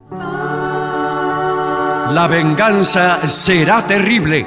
La venganza será terrible.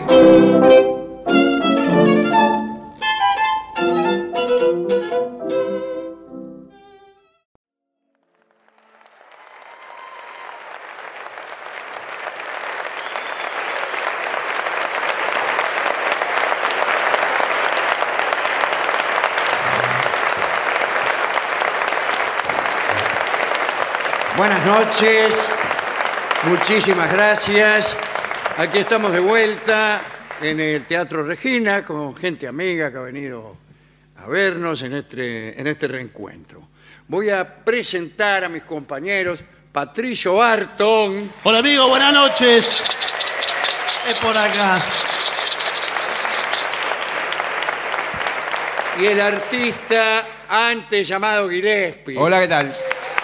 Buenas noches, muchísimas gracias. Aquí estamos de vuelta en el Teatro Regina con gente amiga que ha venido a vernos en este reencuentro. Voy a presentar a mis compañeros. Patricio Barton. Hola amigo, buenas noches. Es por acá. Y el artista antes llamado Gillespie. Hola, ¿qué tal?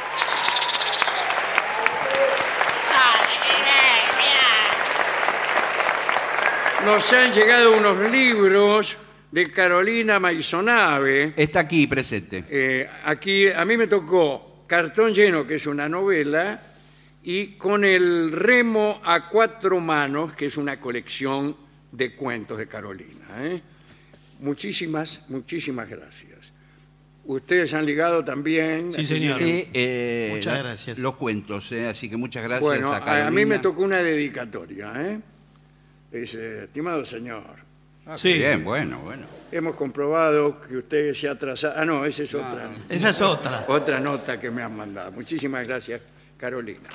Nos han llegado unos libros de Carolina Maisonave. Está aquí presente. Aquí a mí me tocó Cartón Lleno, que es una novela, y Con el remo a cuatro manos, que es una colección de cuentos de Carolina. Muchísimas gracias. Ustedes han ligado también. Sí, señor. Muchas gracias. Los cuentos, así que muchas gracias bueno, a Carolina. A mí me tocó una dedicatoria. Dice, estimado señor. Sí. Bien, bueno. Hemos comprobado que usted se ha atrasado. Ah, no, esa es otra. Esa es otra. Otra nota que me han mandado. Muchísimas gracias, Carolina.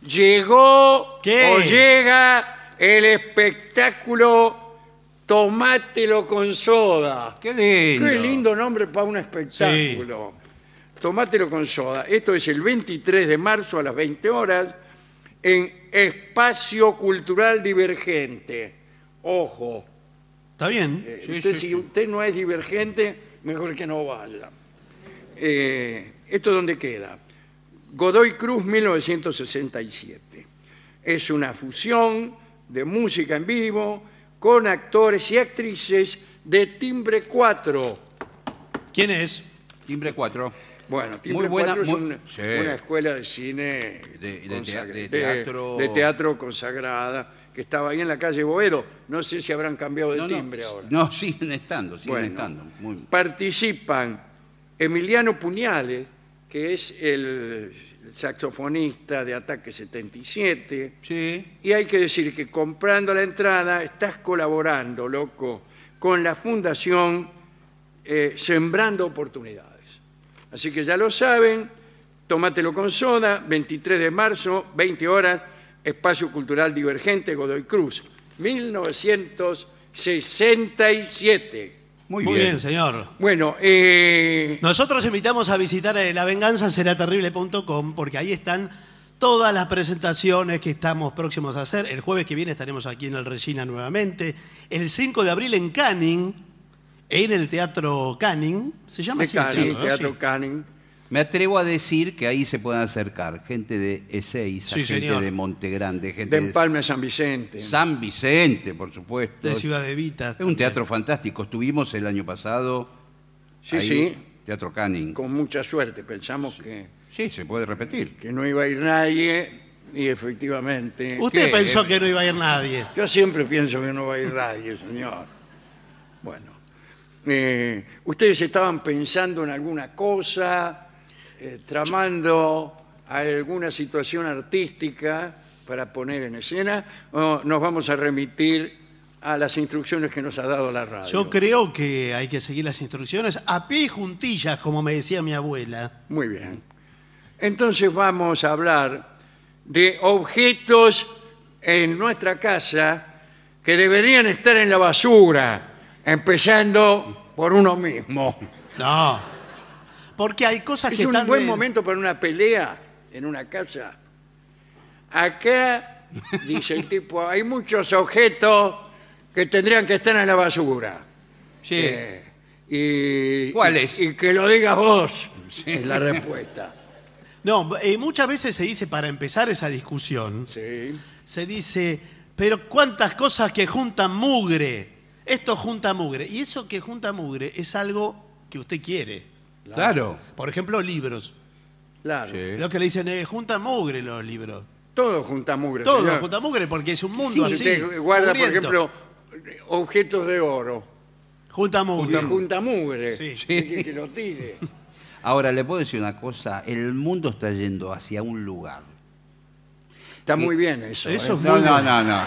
Llegó ¿Qué? o llega el espectáculo Tomátelo con soda. Qué lindo. Qué lindo nombre para un espectáculo. Sí. Tomátelo con soda. Esto es el 23 de marzo a las 20 horas en Espacio Cultural Divergente. Ojo. ¿Está bien? Si usted no es divergente, mejor que no vaya. ¿Esto dónde queda? Godoy Cruz, 1967. Es una fusión de música en vivo con actores y actrices de Timbre 4. ¿Quién es? Timbre 4. Bueno, Timbre 4 es una escuela de cine de teatro consagrada que estaba ahí en la calle Boedo. No sé si habrán cambiado de timbre ahora. No, siguen estando. Participan Emiliano Puñales, que es el saxofonista de Ataque 77. Sí. Y hay que decir que comprando la entrada estás colaborando, loco, con la Fundación Sembrando Oportunidades. Así que ya lo saben, Tomátelo con soda, 23 de marzo, 20 horas, Espacio Cultural Divergente, Godoy Cruz, 1967. Muy bien, señor. Bueno, nosotros invitamos a visitar lavenganzaseraterrible.com porque ahí están todas las presentaciones que estamos próximos a hacer. El jueves que viene estaremos aquí en el Regina nuevamente. El 5 de abril en Canning, en el Teatro Canning. ¿Se llama así? Teatro Sí. Canning. Me atrevo a decir que ahí se pueden acercar gente de Ezeiza, Sí, gente señor. de Monte Grande, gente De Empalme San Vicente. San Vicente, por supuesto. De Ciudad de Vita. Es un teatro fantástico. Estuvimos el año pasado. Sí, ahí, sí. Teatro Canning. Con mucha suerte. Pensamos que Sí, se puede repetir. no iba a ir nadie y efectivamente... Usted ¿Qué? pensó que no iba a ir nadie. Yo siempre pienso que no va a ir nadie, señor. Bueno. ¿Ustedes estaban pensando en alguna cosa, tramando alguna situación artística para poner en escena, o nos vamos a remitir a las instrucciones que nos ha dado la radio? Yo creo que hay que seguir las instrucciones a pie juntillas, como me decía mi abuela. Muy bien. Entonces vamos a hablar de objetos en nuestra casa que deberían estar en la basura, empezando por uno mismo. No, porque hay cosas Es que un están... buen momento para una pelea en una casa. Acá, dice el tipo, hay muchos objetos que tendrían que estar en la basura. Sí. ¿Cuáles? Y que lo digas vos, es la respuesta. No, muchas veces se dice, para empezar esa discusión, Sí. se dice, pero cuántas cosas que juntan mugre. Esto junta mugre. Y eso que junta mugre es algo que usted quiere. Claro. Por ejemplo, libros. Claro. Sí. Lo que le dicen, juntan mugre los libros. Todo juntamugre. Todo señor. juntamugre porque es un mundo Sí, así. usted guarda, por mugriento. ejemplo, objetos de oro. Juntamugre. Y juntamugre. Sí. Que lo tire. Ahora, le puedo decir una cosa. El mundo está yendo hacia un lugar. Está muy bien eso. Eso es ¿eh? No, muy no, bueno. no.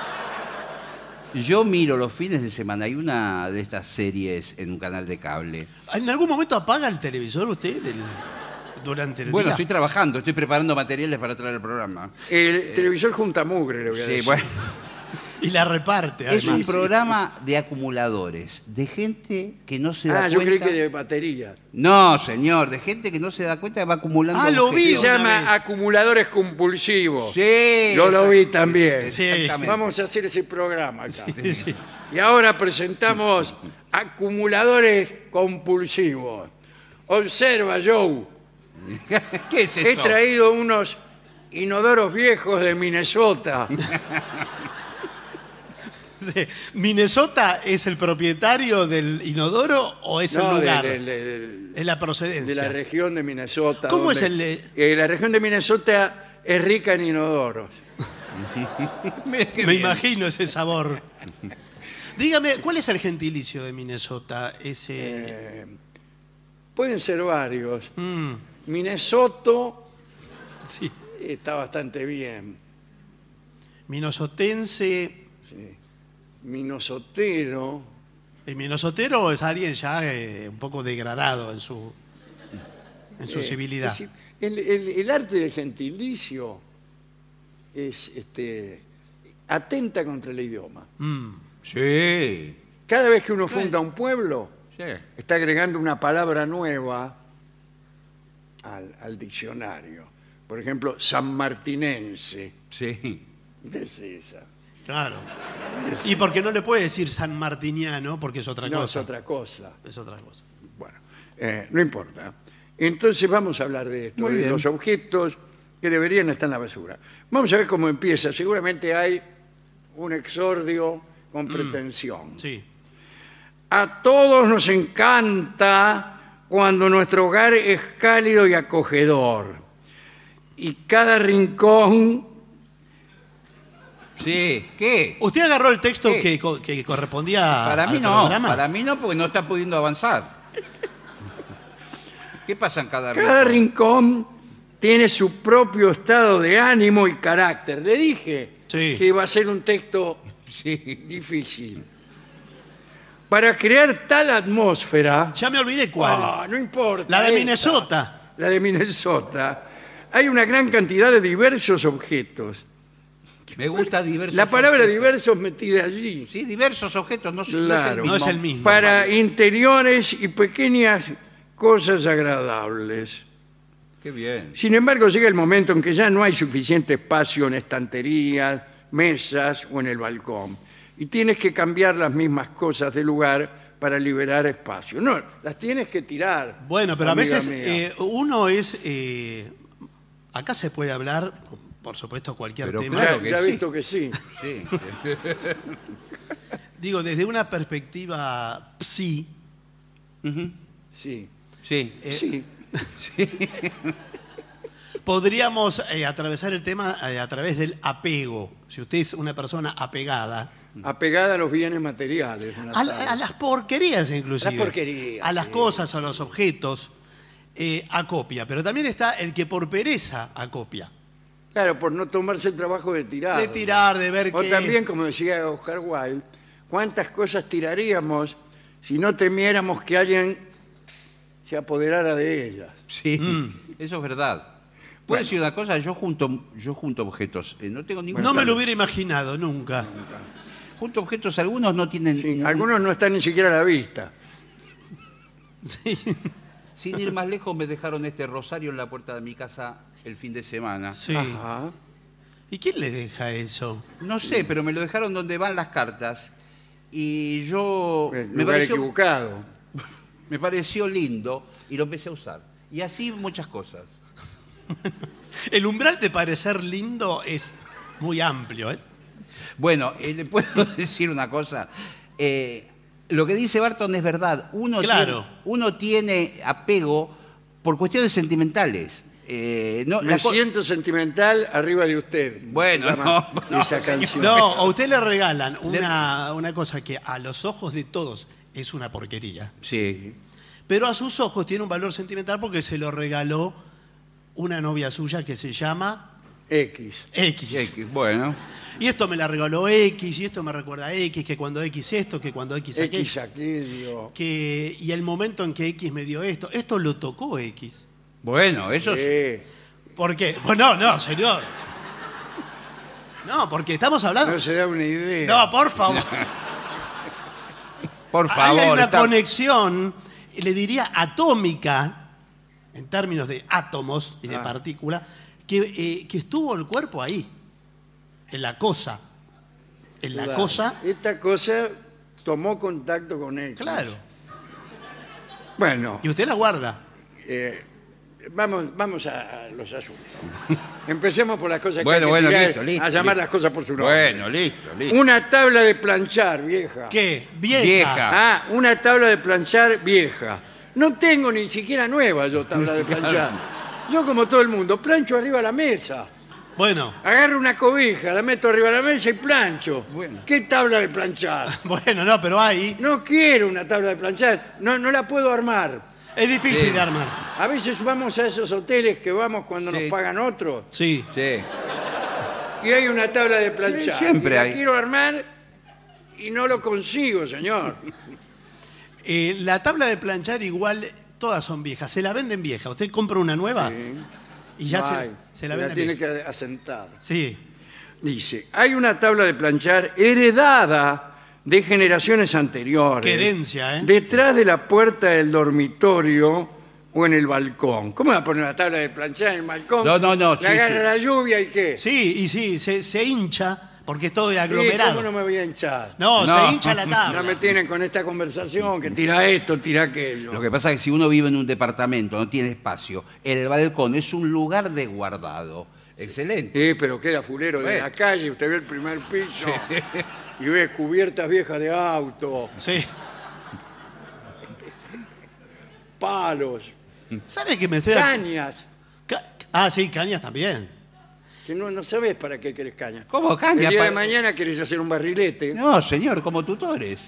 Yo miro los fines de semana. Hay una de estas series en un canal de cable. ¿En algún momento apaga el televisor usted durante el Bueno, día? estoy trabajando, estoy preparando materiales para traer el programa. El televisor juntamugre, le voy a Sí, decir. bueno. Y la reparte. Es un además. programa de acumuladores, de gente que no se da Ah, yo creí cuenta. que de batería. No, señor, de gente que no se da cuenta que va acumulando. Ah, lo vi. Se objetos. una llama vez. acumuladores compulsivos. Sí. Yo lo vi también. Sí. Exactamente. Vamos a hacer ese programa acá. Y ahora presentamos acumuladores compulsivos. Observa, Joe. ¿Qué es He eso? traído unos inodoros viejos de Minnesota. Sí. ¿Minnesota es el propietario del inodoro o es el No, lugar? de Es la procedencia. la región de Minnesota. ¿Cómo donde- es el la región de Minnesota es rica en inodoros. Me imagino ese sabor. Dígame, ¿cuál es el gentilicio de Minnesota? Ese. Pueden ser varios. Mm, Minnesota sí. está bastante bien. Minnesotense. Sí. Minnesotero. El minnesotero es alguien ya un poco degradado en su civilidad. Es decir, el arte del gentilicio es atenta contra el idioma. Mm. Sí. Cada vez que uno funda un pueblo, Sí. está agregando una palabra nueva al diccionario. Por ejemplo, sanmartinense. Sí. Es esa. Claro. Y porque no le puede decir san martiniano porque es otra No, cosa. es otra cosa. Es otra cosa. Bueno, no importa. Entonces vamos a hablar de esto, Muy de bien. los objetos que deberían estar en la basura. Vamos a ver cómo empieza. Seguramente hay un exordio con pretensión. Sí. A todos nos encanta cuando nuestro hogar es cálido y acogedor. Y cada rincón... Sí. ¿Qué? ¿Usted agarró el texto ¿Qué? que correspondía Para mí al no. programa? Para mí no, porque no está pudiendo avanzar. ¿Qué pasa en cada Cada rincón? rincón tiene su propio estado de ánimo y carácter. Le dije Sí. que iba a ser un texto Sí. difícil. Para crear tal atmósfera... Ya me olvidé cuál. Ah, no importa. La de esta. Minnesota. La de Minnesota. Hay una gran cantidad de diversos objetos. Me gusta diversos. La palabra objetos. diversos metida allí. Sí, diversos objetos, no, Claro. No es el mismo. Para interiores y pequeñas cosas agradables. Qué bien. Sin embargo, llega el momento en que ya no hay suficiente espacio en estanterías, mesas o en el balcón. Y tienes que cambiar las mismas cosas de lugar para liberar espacio. No, las tienes que tirar. Bueno, pero a amiga veces mía. uno es... acá se puede hablar, por supuesto, cualquier Pero tema. claro ya, que ya he sí. visto que sí. Sí. Digo, desde una perspectiva psi, Ujú. Sí. Sí. Sí. podríamos atravesar el tema a través del apego. Si usted es una persona apegada Apegada a los bienes materiales. una a tal. las porquerías inclusive. Las porquerías, A las sí. cosas, a los objetos, acopia. Pero también está el que por pereza acopia. Claro, por no tomarse el trabajo de tirar. De tirar, de ver O qué... también, como decía Oscar Wilde, ¿cuántas cosas tiraríamos si no temiéramos que alguien se apoderara de ellas? Sí. Eso es verdad. ¿Puedo decir una cosa? Yo junto objetos. No tengo ningún No me lo problema. hubiera imaginado nunca. Junto objetos, algunos no tienen. Sí, algunos no están ni siquiera a la vista. Sin ir más lejos, me dejaron este rosario en la puerta de mi casa el fin de semana. Sí. Ajá. ¿Y quién le deja eso? No sé, pero me lo dejaron donde van las cartas. Y yo. El Me lugar pareció, equivocado. me pareció lindo y lo empecé a usar. Y así muchas cosas. El umbral de parecer lindo es muy amplio, ¿eh? Bueno, le puedo decir una cosa. Lo que dice Barton es verdad. Claro. Uno tiene apego por cuestiones sentimentales. No, Me siento sentimental arriba de usted. Bueno, Se llama esa señor. canción. No, a usted le regalan una cosa que a los ojos de todos es una porquería. Sí. Pero a sus ojos tiene un valor sentimental porque se lo regaló una novia suya que se llama X. X. Bueno. Y esto me la regaló X, y esto me recuerda a X, que cuando X esto, que cuando X aquello. X aquello. Y el momento en que X me dio esto lo tocó X. Bueno, eso es... ¿Por qué? Bueno, no, señor. No, porque estamos hablando... No se da una idea. No, por favor. Por Ahí favor. hay una está- conexión, le diría atómica, en términos de átomos y de partículas, que estuvo el cuerpo ahí, en la cosa. En la Claro. cosa, Esta cosa tomó contacto con X. claro. Bueno, Y usted la guarda. vamos a los asuntos. Empecemos por las cosas Bueno, que hay que tirar, listo, listo, a llamar listo. las cosas por su nombre. Bueno, listo. Una tabla de planchar, vieja. ¿Qué? Vieja. Vieja. Ah, una tabla de planchar vieja. No tengo ni siquiera nueva yo tabla de planchar. Yo, como todo el mundo, plancho arriba de la mesa. Bueno, Agarro una cobija, la meto arriba de la mesa y plancho. Bueno. ¿Qué tabla de planchar? bueno, no, pero ahí No quiero una tabla de planchar. No la puedo armar. es difícil de armar. A veces vamos a esos hoteles que vamos cuando Sí. nos pagan otros Sí. Sí. y hay una tabla de planchar. Sí, siempre Y la hay. quiero armar y no lo consigo, señor. La tabla de planchar igual, todas son viejas. Se la venden vieja. Usted compra una nueva y ya No se, hay. se la Se venden tiene vieja. que asentar. Sí. Dice, hay una tabla de planchar heredada de generaciones anteriores. Qué herencia, ¿eh? Detrás de la puerta del dormitorio o en el balcón. ¿Cómo va a poner una tabla de planchar en el balcón? No, Le sí, agarra sí. la lluvia y qué. Sí, y sí, se hincha porque es todo de Sí, aglomerado. ¿cómo no me voy a hinchar? No, No. se hincha la tabla. No me tienen con esta conversación que tira esto, tira aquello. Lo que pasa es que si uno vive en un departamento, no tiene espacio, el balcón es un lugar de guardado. Excelente. Pero queda fulero de Bueno. la calle, usted ve el primer piso y ve cubiertas viejas de auto, Sí. palos, ¿Sabe que me estoy... cañas, sí, cañas también. que no sabes para qué querés cañas. ¿Cómo caña? El día de Pa- mañana querés hacer un barrilete No, señor, como tutores.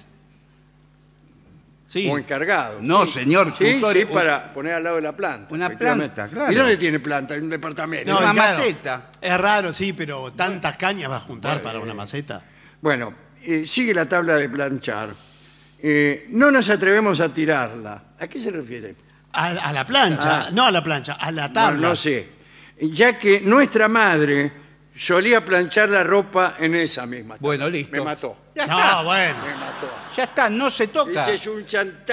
Sí. o encargado. No, señor, Sí, tutores. sí, para poner al lado de la planta. Una efectivamente. planta, claro. ¿Y dónde tiene planta? En un departamento. No, una claro, maceta. Es raro, sí, pero tantas cañas va a juntar Bueno, para una maceta. Bueno, sigue la tabla de planchar. No nos atrevemos a tirarla. ¿A qué se refiere? A la plancha, no a la plancha, a la tabla. No sé. Ya que nuestra madre solía planchar la ropa en esa misma tabla. Bueno, listo. Me mató. Ya No, está. bueno. Me mató. Ya está, no se toca. Ese es un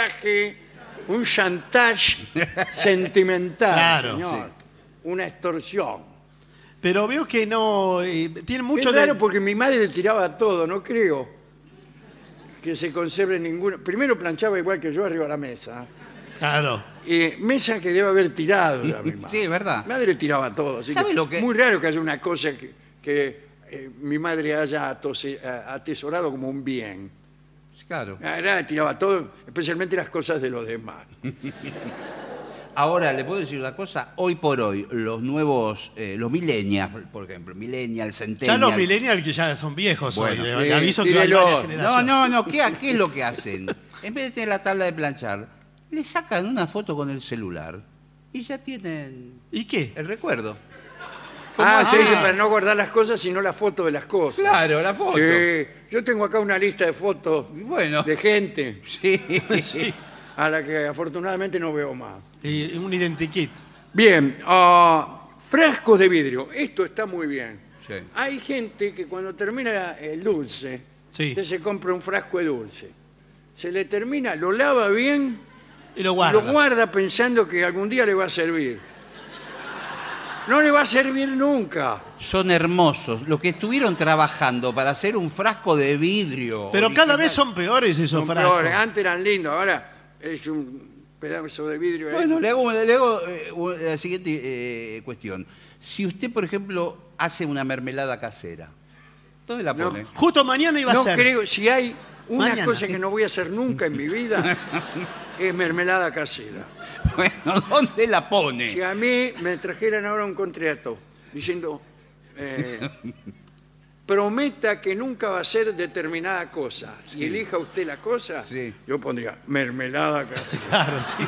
chantage sentimental, Claro, señor. Una extorsión. Pero veo que no. Tiene mucho Es de. raro porque mi madre le tiraba todo, no creo que se conserve ninguno. Primero planchaba igual que yo arriba de la mesa. Claro. Mesa que debe haber tirado ya mi madre. Sí, es verdad. Mi madre tiraba todo. Así ¿Sabe que lo que- Muy raro que haya una cosa que mi madre haya atesorado como un bien. Claro. La verdad, tiraba todo, especialmente las cosas de los demás. Ahora, le puedo decir una cosa. Hoy por hoy, los nuevos, los millennials, por ejemplo, millennials, Ya centennials... los millennials que ya son viejos Bueno, hoy. Le aviso que hay tírelo. varias No, generaciones. ¿qué es lo que hacen? En vez de tener la tabla de planchar, le sacan una foto con el celular y ya tienen ¿Y qué? el recuerdo. Se dice así? para no guardar las cosas, sino la foto de las cosas. Claro, la foto. Sí, yo tengo acá una lista de fotos Bueno. de gente Sí. Sí. a la que afortunadamente no veo más. Y un identikit. Bien, frascos de vidrio. Esto está muy bien. Sí. Hay gente que cuando termina el dulce, Sí. usted se compra un frasco de dulce. Se le termina, lo lava bien, Y lo y guarda. lo guarda pensando que algún día le va a servir. No le va a servir nunca. Son hermosos. Los que estuvieron trabajando para hacer un frasco de vidrio. Pero cada original. vez son peores esos Son frascos. peores. Antes eran lindos, ahora es un pedazo de vidrio. ahí. Bueno, le hago la siguiente cuestión. Si usted, por ejemplo, hace una mermelada casera, ¿dónde la No. pone? Justo mañana iba a No ser. creo, si hay una Mañana. cosa que no voy a hacer nunca en mi vida, es mermelada casera. Bueno, ¿dónde la Si pone? a mí me trajeran ahora un contrato diciendo, prometa que nunca va a ser determinada cosa y elija usted la cosa, Sí. yo pondría mermelada casera. Claro, sí.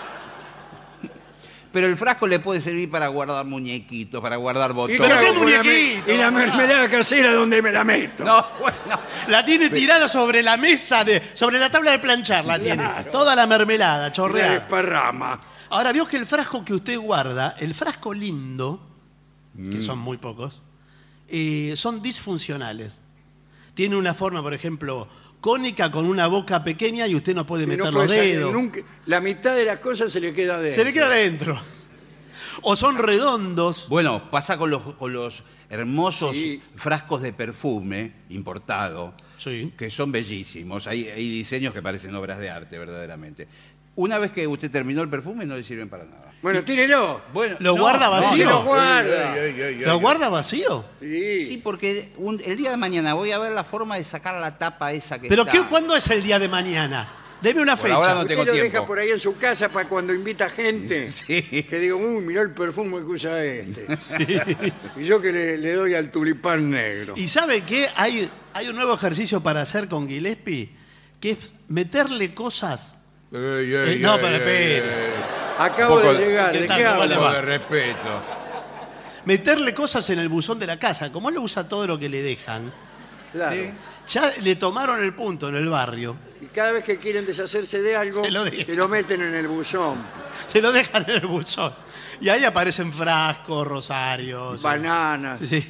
Pero el frasco le puede servir para guardar muñequitos, para guardar ¿Y botones. qué hago qué con la muñequito? y la mermelada casera, ¿dónde me la meto? No, bueno. La tiene tirada sobre la mesa, sobre la tabla de planchar la tiene. Toda la mermelada, La chorreada. desparrama. Ahora, vio que el frasco que usted guarda, el frasco lindo, que son muy pocos, son disfuncionales. Tiene una forma, por ejemplo, cónica con una boca pequeña y usted no puede Y no meter puede los salir dedos. nunca- la mitad de las cosas se le queda adentro. Se le queda adentro. O son redondos. Bueno, pasa con los hermosos Sí. frascos de perfume importado, Sí. que son bellísimos. Hay diseños que parecen obras de arte, verdaderamente. Una vez que usted terminó el perfume, no le sirven para nada. Bueno, tírelo. Bueno, ¿Lo guarda vacío? Se lo guarda. ¿Lo guarda vacío? Sí. Sí, porque el día de mañana voy a ver la forma de sacar la tapa esa que ¿Pero está. cuándo es el día de mañana? Deme una Por fecha. ahora no Usted tengo lo tiempo. deja por ahí en su casa para cuando invita gente. Sí. Que digo, uy, mirá el perfume que usa este. Y yo que le doy al tulipán negro. ¿Y sabe qué? Hay un nuevo ejercicio para hacer con Gillespie, que es meterle cosas. No, pero espere. Acabo poco de llegar. ¿qué ¿De tal? qué ¿Cómo le hablo? va? de respeto. Meterle cosas en el buzón de la casa. Como él usa todo lo que le dejan, Claro. Sí. ya le tomaron el punto en el barrio. Y cada vez que quieren deshacerse de algo, Se lo dejan. se lo meten en el buzón. Se lo dejan en el buzón. Y ahí aparecen frascos, rosarios. Bananas. Sí.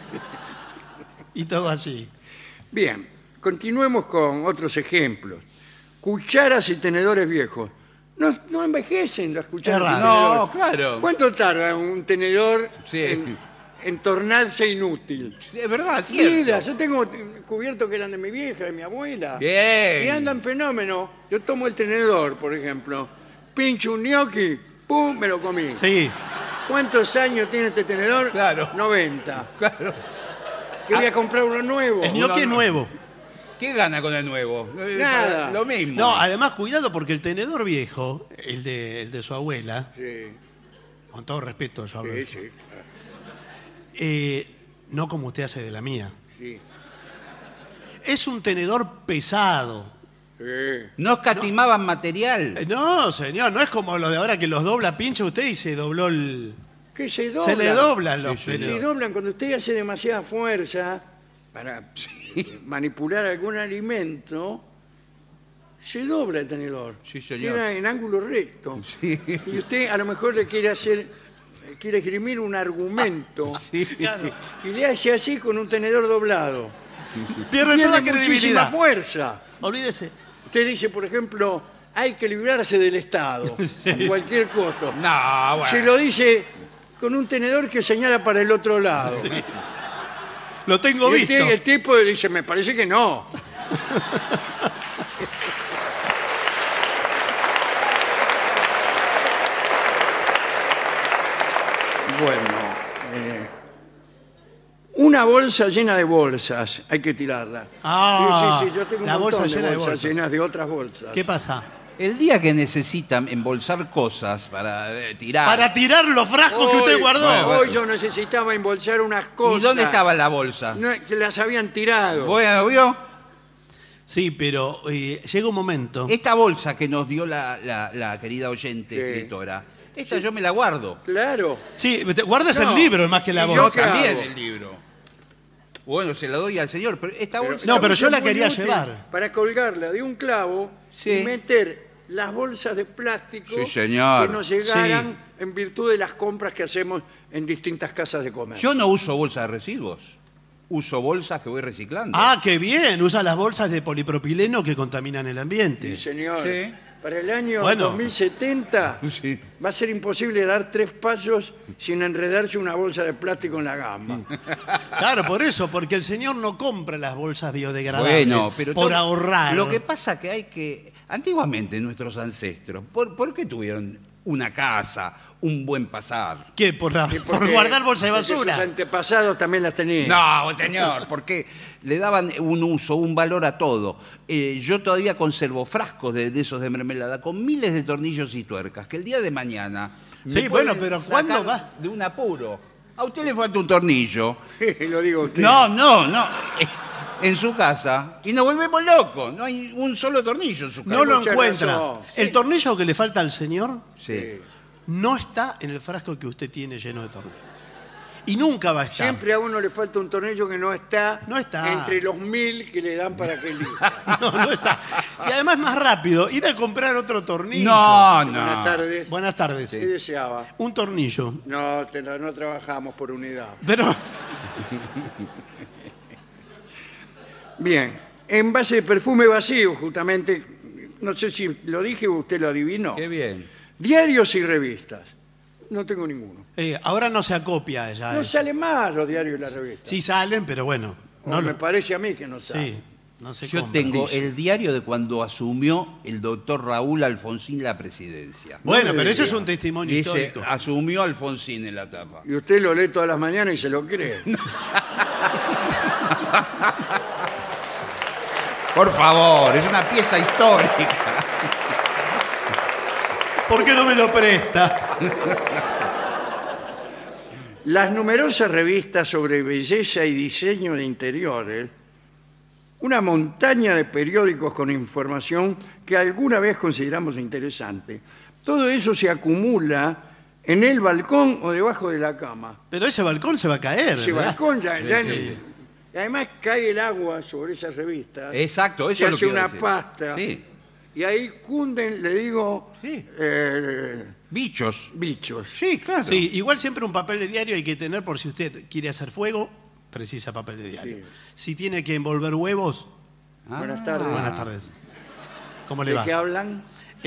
Y todo así. Bien, continuemos con otros ejemplos. Cucharas y tenedores viejos. No envejecen las cucharas Es y raro. tenedores. No, claro. ¿Cuánto tarda un tenedor Sí. en tornarse inútil? Es verdad, cierto. Mira, yo tengo cubiertos que eran de mi vieja, de mi abuela. Bien. Y andan fenómeno. Yo tomo el tenedor, por ejemplo, pincho un gnocchi, ¡pum!, me lo comí. Sí. ¿Cuántos años tiene este tenedor? Claro. 90. Claro. Quería comprar uno nuevo. El gnocchi es no. nuevo. ¿Qué gana con el nuevo? Nada. Lo mismo. No, además, cuidado porque el tenedor viejo, el de su abuela, Sí, con todo respeto yo hablo, sí, sí, no como usted hace de la mía. sí. Es un tenedor pesado. Sí. No escatimaban material. No, señor, no es como lo de ahora que los dobla, pincha usted y se dobló el... Que se doblan. Se le doblan los Se tenedores. doblan cuando usted hace demasiada fuerza para manipular algún alimento. Se dobla el tenedor. Sí, señor. Queda en ángulo recto. Sí. Y usted a lo mejor le quiere esgrimir un argumento. Sí. Y le hace así con un tenedor doblado. Pierde Pierde toda muchísima credibilidad. fuerza. Olvídese. Usted dice, por ejemplo, hay que librarse del Estado a cualquier costo. No, bueno. Se lo dice con un tenedor que señala para el otro lado. Lo tengo Y visto. el tipo dice, me parece que no. Bueno, una bolsa llena de bolsas, hay que tirarla. Ah, sí, yo tengo un la montón bolsa llena de bolsas bolsas. llenas de otras bolsas. ¿Qué pasa? El día que necesitan embolsar cosas para tirar. Para tirar los frascos que usted Hoy- guardó. Hoy yo necesitaba embolsar unas cosas. ¿Y dónde estaba la bolsa? No, que las habían tirado. Bueno, ¿vio? Sí, pero llega un momento. Esta bolsa que nos dio la querida oyente Sí. escritora, esta yo me la guardo. Claro. Sí, guardas No, el libro más que la y yo bolsa. ¿qué También hago? el libro. Bueno, se la doy al señor, pero esta bolsa... No, pero yo la es muy quería útil llevar. Para colgarla de un clavo Sí. y meter las bolsas de plástico Sí, señor. que nos llegaran en virtud de las compras que hacemos en distintas casas de comer. Yo no uso bolsa de residuos. Uso bolsas que voy reciclando. Ah, qué bien. Usa las bolsas de polipropileno que contaminan el ambiente. Sí, señor. Sí. Para el año Bueno. 2070 Sí. va a ser imposible dar 3 pasos sin enredarse una bolsa de plástico en la gamba. Claro, por eso, porque el señor no compra las bolsas biodegradables Bueno, pero por todo- ahorrar. Lo que pasa que hay que... Antiguamente nuestros ancestros, ¿por qué tuvieron una casa, un buen pasar. ¿Qué? ¿Por Porque- guardar bolsa de porque basura? sus antepasados también las tenían. No, señor, porque le daban un uso, un valor a todo. Yo todavía conservo frascos de esos de mermelada con miles de tornillos y tuercas, que el día de mañana Sí, me bueno, pueden pero sacar ¿cuándo va? de un apuro. A usted le falta un tornillo. Lo digo a usted. No. En su casa. Y nos volvemos locos. No hay un solo tornillo en su casa. No lo mucha encuentra. razón. El tornillo que le falta al señor Sí. no está en el frasco que usted tiene lleno de tornillos. Y nunca va a estar. Siempre a uno le falta un tornillo que no está, No está. entre los 1000 que le dan para que elija. No está. Y además más rápido, ir a comprar otro tornillo. No. Buenas tardes. Buenas tardes. ¿Qué deseaba? Un tornillo. No, no trabajamos por unidad. Pero Bien, envase de perfume vacío, justamente. No sé si lo dije o usted lo adivinó. Qué bien. Diarios y revistas. No tengo ninguno. ahora no se acopia ya. No eso. salen más los diarios y las revistas. Sí salen, pero bueno. O No me lo- parece a mí que no salen. sí, no se Yo compra. tengo el diario de cuando asumió el doctor Raúl Alfonsín la presidencia. Bueno, No me pero eso es diga. un testimonio Dice, histórico. asumió Alfonsín en la tapa. Y usted lo lee todas las mañanas y se lo cree. Por favor, es una pieza histórica. ¿Por qué no me lo presta? Las numerosas revistas sobre belleza y diseño de interiores, una montaña de periódicos con información que alguna vez consideramos interesante. Todo eso se acumula en el balcón o debajo de la cama. Pero ese balcón se va a caer. Ese ¿verdad? balcón ya Sí. y además cae el agua sobre esas revistas. Exacto, eso se es lo hace que una iba a decir. pasta. Sí. Y ahí cunden, le digo, Sí. eh, Bichos. bichos. Sí, claro. Sí, igual siempre un papel de diario hay que tener por si usted quiere hacer fuego, precisa papel de diario. Sí. Si tiene que envolver huevos, Buenas tardes. buenas tardes. ¿Cómo le ¿De va? qué hablan?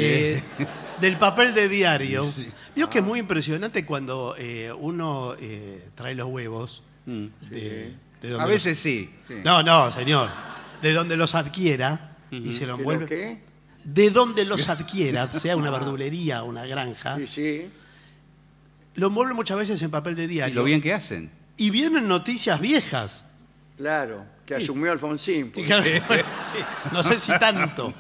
Del papel de diario. Vio que es muy impresionante cuando uno trae los huevos de donde A veces sí. Sí. No, señor. De donde los adquiera y se lo ¿Pero envuelve. qué? De donde los adquiera, sea una verdulería o una granja, Sí, sí. lo envuelve muchas veces en papel de Y diario. lo bien que hacen. Y vienen noticias viejas. Claro, que asumió Alfonsín. Sí, pues. claro, sí, no sé si tanto.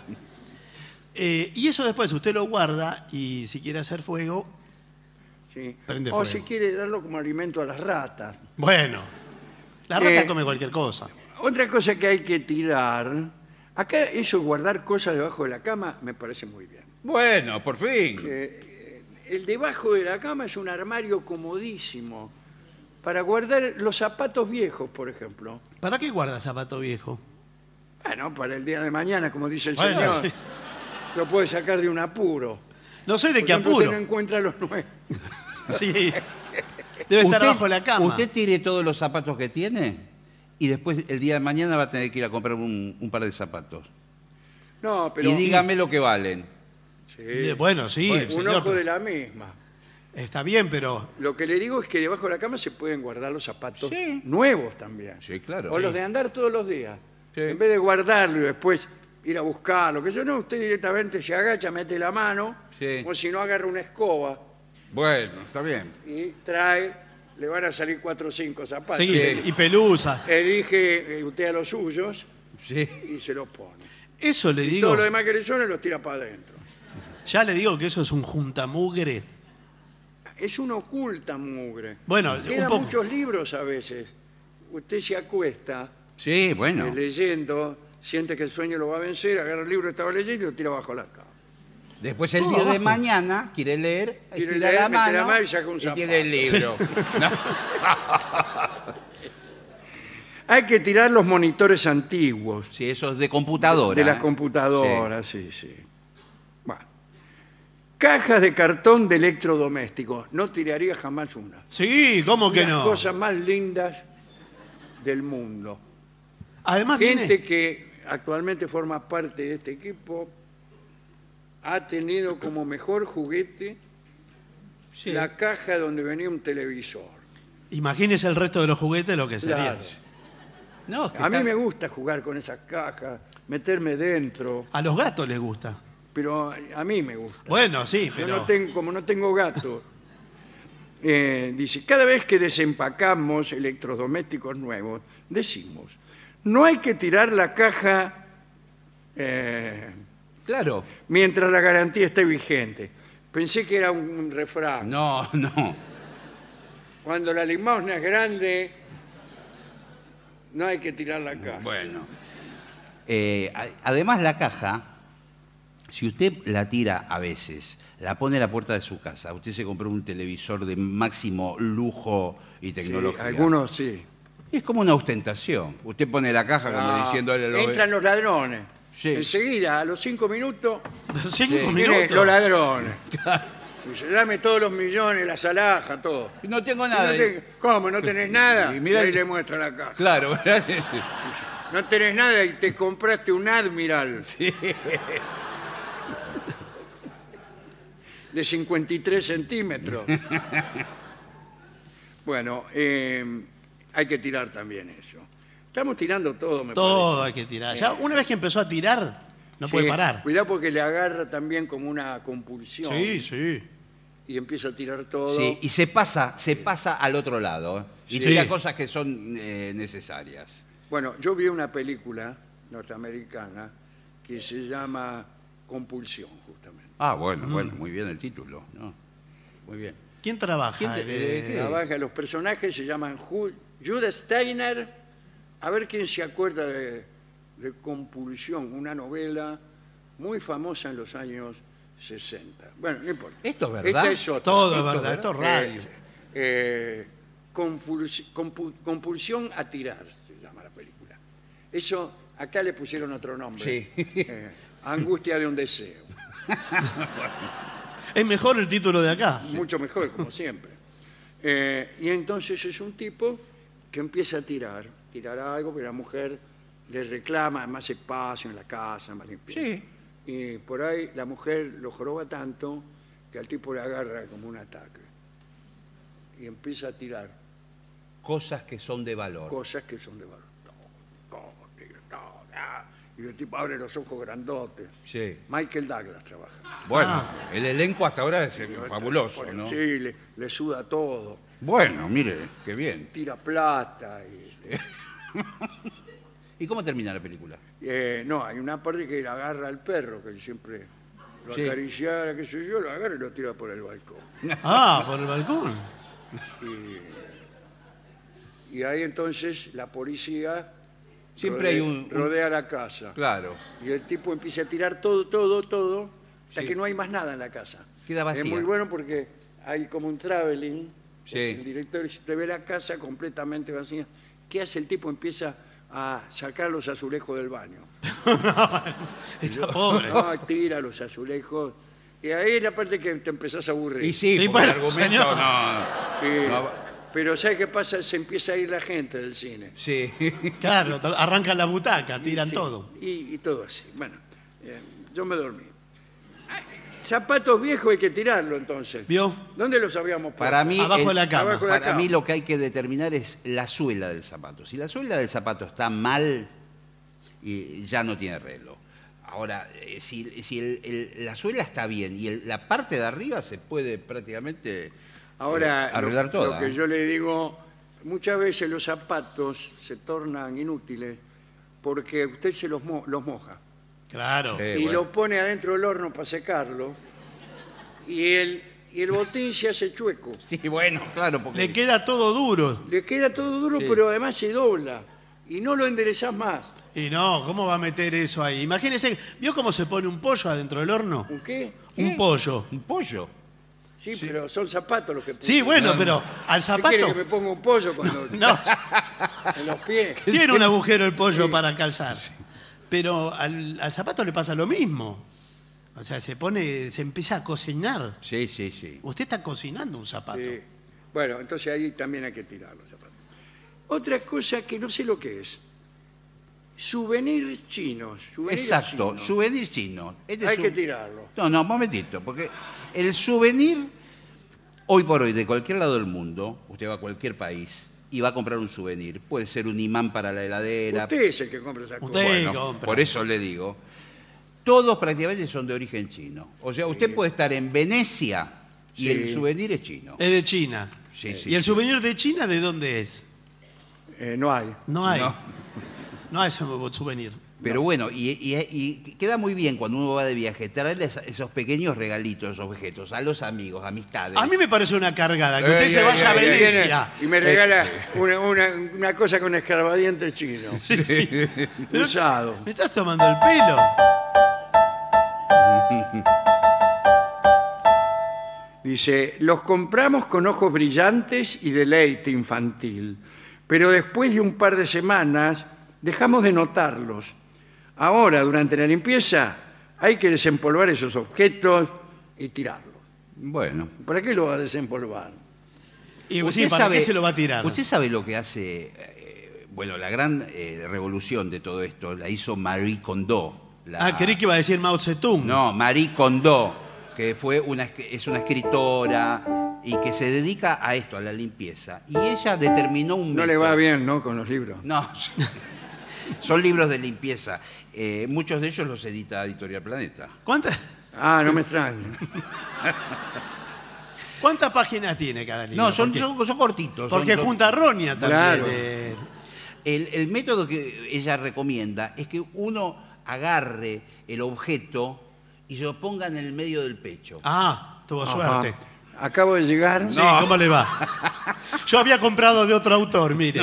Y eso después usted lo guarda y si quiere hacer fuego, Sí. Prende O fuego. si quiere darlo como alimento a las ratas. bueno, la rata Eh, come cualquier cosa. Otra cosa que hay que tirar, acá eso guardar cosas debajo de la cama me parece muy bien. Bueno, por fin. El debajo de la cama es un armario comodísimo para guardar los zapatos viejos, por ejemplo. ¿Para qué guarda zapato viejo? Bueno, para el día de mañana, como dice el Bueno, señor, sí. lo puede sacar de un apuro. No sé de Por qué ejemplo, apuro. usted no encuentra los nuevos. Sí. Debe estar bajo la cama. Usted tire todos los zapatos que tiene y después el día de mañana va a tener que ir a comprar un par de zapatos. No, pero Y dígame lo que valen. sí, Bueno, sí, un señor, ojo pero- de la misma. Está bien, pero Lo que le digo es que debajo de la cama se pueden guardar los zapatos Sí. nuevos también. Sí, claro. O los de andar todos los días. Sí. En vez de guardarlo y después ir a buscarlo, que yo no, usted directamente se agacha, mete la mano, Sí. o si no agarra una escoba Bueno, está bien. y trae, le van a salir 4 o 5 zapatos. sí, y pelusa. Elige usted a los suyos Sí. y se los pone. Eso le Y digo. todo lo demás que le son los tira para adentro. Ya le digo que eso es un juntamugre. Es una oculta mugre. Bueno, Quedan un poco. muchos libros a veces. Usted se acuesta Sí, bueno. leyendo, siente que el sueño lo va a vencer, agarra el libro que estaba leyendo y lo tira bajo la cama. Después el Todo día de abajo. mañana quiere leer, Quiere estira leer, la mete la mano mano y saca un y zapato. tiene el libro. Hay que tirar los monitores antiguos Sí, eso es de computadora. de las ¿eh? computadoras, sí, sí. Bueno. Cajas de cartón de electrodomésticos. No tiraría jamás una. Sí, ¿cómo que Las no? cosas más lindas del mundo. Además Gente viene. que actualmente forma parte de este equipo ha tenido como mejor juguete Sí. la caja donde venía un televisor. Imagínese el resto de los juguetes lo que sería. Claro. No, es que A mí está- me gusta jugar con esas cajas, meterme dentro, A los gatos les gusta. pero a mí me gusta. Bueno, sí, Yo pero. no tengo, como no tengo gato Dice, cada vez que desempacamos electrodomésticos nuevos, decimos, no hay que tirar la caja Claro. mientras la garantía esté vigente. Pensé que era un refrán. No, no. Cuando la limosna es grande, no hay que tirar la caja. Bueno. Además, la caja, si usted la tira a veces, la pone a la puerta de su casa, usted se compró un televisor de máximo lujo y Sí, tecnología. algunos sí. Es como una ostentación. Usted pone la caja como Ah, diciéndole... entran los ladrones. Sí. Enseguida, a los 5 minutos, 5 vienen minutos. los ladrones. Dice, dame todos los millones, la alhajas, todo. No tengo Y nada. ¿Cómo? ¿No tenés nada? Y Y mira ahí que- le muestra la caja. Claro. No tenés nada y te compraste un Admiral Sí. de 53 centímetros. Bueno, hay que tirar también eso. Estamos tirando todo, me Todo hay parece. que tirar. Ya una vez que empezó a tirar, no puede Sí, parar. Cuidado porque le agarra también como una compulsión. Sí, sí. Y empieza a tirar todo. Sí, y se pasa al otro lado. Y Sí. tira cosas que son necesarias. Bueno, yo vi una película norteamericana que se llama Compulsión, justamente. Ah, bueno, muy bien el título, ¿no? Muy bien. ¿Quién trabaja? ¿Quién te- qué? Trabaja, los personajes se llaman Judah Steiner. A ver quién se acuerda de Compulsión, una novela muy famosa en los años 60. Bueno, no importa. ¿Esto es verdad? Esta es otra. Todo es Esto, verdad, esto es radio. Compulsión a tirar, se llama la película. Eso, acá le pusieron otro nombre. Sí. Angustia de un deseo. Es mejor el título de acá. Mucho mejor, como siempre. Y entonces es un tipo que empieza a tirar algo, pero la mujer le reclama más espacio en la casa, más limpieza. Sí. Y por ahí la mujer lo joroba tanto que al tipo le agarra como un ataque. Y empieza a tirar Cosas que son de valor. cosas que son de valor. Todo, tira, todo, ah. Y el tipo abre los ojos grandotes. Sí. Michael Douglas trabaja. Bueno, el elenco hasta ahora es fabuloso, Pone- ¿no? Sí, le suda todo. Bueno, mire, qué bien. Tira plata. ¿Y cómo termina la película? No, hay una parte que le agarra al perro, que siempre lo Sí. acariciara, qué sé yo, lo agarra y lo tira por el balcón. Ah, por el balcón. Y ahí entonces la policía Siempre hay un- rodea la casa. Claro. Y el tipo empieza a tirar todo, hasta Sí. que no hay más nada en la casa. Queda vacía. Es muy bueno porque hay como un traveling. Sí. El director te ve la casa completamente vacía. ¿Qué hace el tipo? Empieza a sacar los azulejos del baño. Está pobre. No, tira los azulejos. Y ahí es la parte que te empezás a aburrir. Y sí, Sí, porque el bueno, argumento señor. no. Sí. No. Pero ¿sabes qué pasa? Se empieza a ir la gente del cine. Sí. Claro, arrancan la butaca, tiran Sí, todo. Y todo así. Bueno, yo me dormí. Ay, zapatos viejos hay que tirarlo entonces. ¿Vio? ¿Dónde los habíamos puesto? Para mí, Abajo de la cama. Abajo de la para mí cama. lo que hay que determinar es la suela del zapato. Si la suela del zapato está mal, ya no tiene arreglo. Ahora, si la suela está bien y la parte de arriba se puede prácticamente Ahora, arreglar lo toda. que yo le digo, muchas veces los zapatos se tornan inútiles porque usted se los moja Claro. Sí. y bueno. lo pone adentro del horno para secarlo y el botín se hace chueco. Sí, bueno, claro, porque Le queda todo duro. Le queda todo duro, Sí. pero además se dobla y no lo enderezás más. Y no, ¿cómo va a meter eso ahí? Imagínese, ¿vio cómo se pone un pollo adentro del horno? ¿Un qué? Un pollo. un pollo. Sí, pero son zapatos los que puse. Sí, bueno, pero al ¿Qué quiere que zapato me ponga un pollo cuando no, en los pies? tiene un agujero el pollo para calzar. Pero al zapato le pasa lo mismo. O sea, se empieza a cocinar. Sí, sí, sí. Usted está cocinando un zapato. Sí. Bueno, entonces ahí también hay que tirar los zapatos. Otra cosa que no sé lo que es. Souvenirs chinos. Souvenirs Exacto, chinos. souvenir chino. Este Hay es que un- tirarlo. No, un momentito, porque el souvenir, hoy por hoy, de cualquier lado del mundo, usted va a cualquier país y va a comprar un souvenir. Puede ser un imán para la heladera. Usted es el que compra esas Usted- cosas. Bueno, compra. por eso le digo. Todos prácticamente son de origen chino. O sea, usted puede estar en Venecia Y Sí. el souvenir es chino. Es de China. Sí, sí, ¿Y el sí. souvenir de China de dónde es? No hay. No hay. No. No hay ese souvenir. Pero bueno, y queda muy bien cuando uno va de viaje, traerle esos pequeños regalitos, objetos, a los amigos, amistades. A mí me parece una cargada. Que usted se vaya a Viene Venecia. Y me regala una cosa con escarbadiente chino. Sí, sí. Pero, Usado. ¿me estás tomando el pelo? Dice, los compramos con ojos brillantes y deleite infantil, pero después de un par de semanas dejamos de notarlos. Ahora, durante la limpieza, hay que desempolvar esos objetos y tirarlos. Bueno. ¿Para qué lo va a desempolvar? Y Usted sí, ¿para sabe- qué se lo va a tirar? Usted sabe lo que hace, bueno, la gran revolución de todo esto la hizo Marie Kondo. Creí que iba a decir Mao Zedong. No, Marie Kondo, que es una escritora y que se dedica a esto, a la limpieza. Y ella determinó un No le método. va bien, ¿no?, con los libros. No, son libros de limpieza. Muchos de ellos los edita Editorial Planeta. ¿Cuántas No me extraña. páginas tiene cada libro? No, son Porque- cortitos. Porque son- junta Ronia también. Claro. El método que ella recomienda es que uno agarre el objeto y se lo ponga en el medio del pecho. Tuvo Ajá. suerte. Acabo de llegar. Sí, ¿cómo le va? Yo había comprado de otro autor, mire.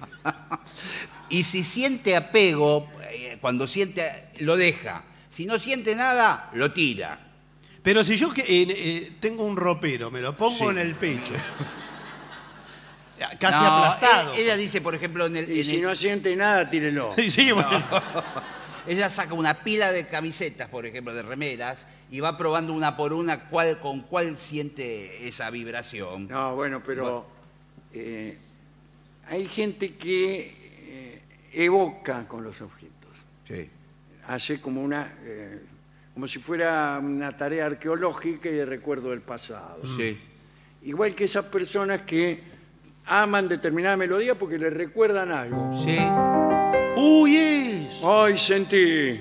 Y si siente apego, cuando siente, lo deja. Si no siente nada, lo tira. Pero si yo tengo un ropero, me lo pongo Sí. en el pecho. Casi No, aplastado. Ella dice, por ejemplo, Y si no siente nada, tírelo. Sí, bueno. ella saca una pila de camisetas, por ejemplo, de remeras, y va probando una por una con cuál siente esa vibración. No, bueno, pero hay gente que evoca con los objetos. Sí. Hace como como si fuera una tarea arqueológica y de recuerdo del pasado. Sí. Igual que esas personas que aman determinada melodía porque les recuerdan algo. Sí. ¡Uy, es! ¡Ay, sentí!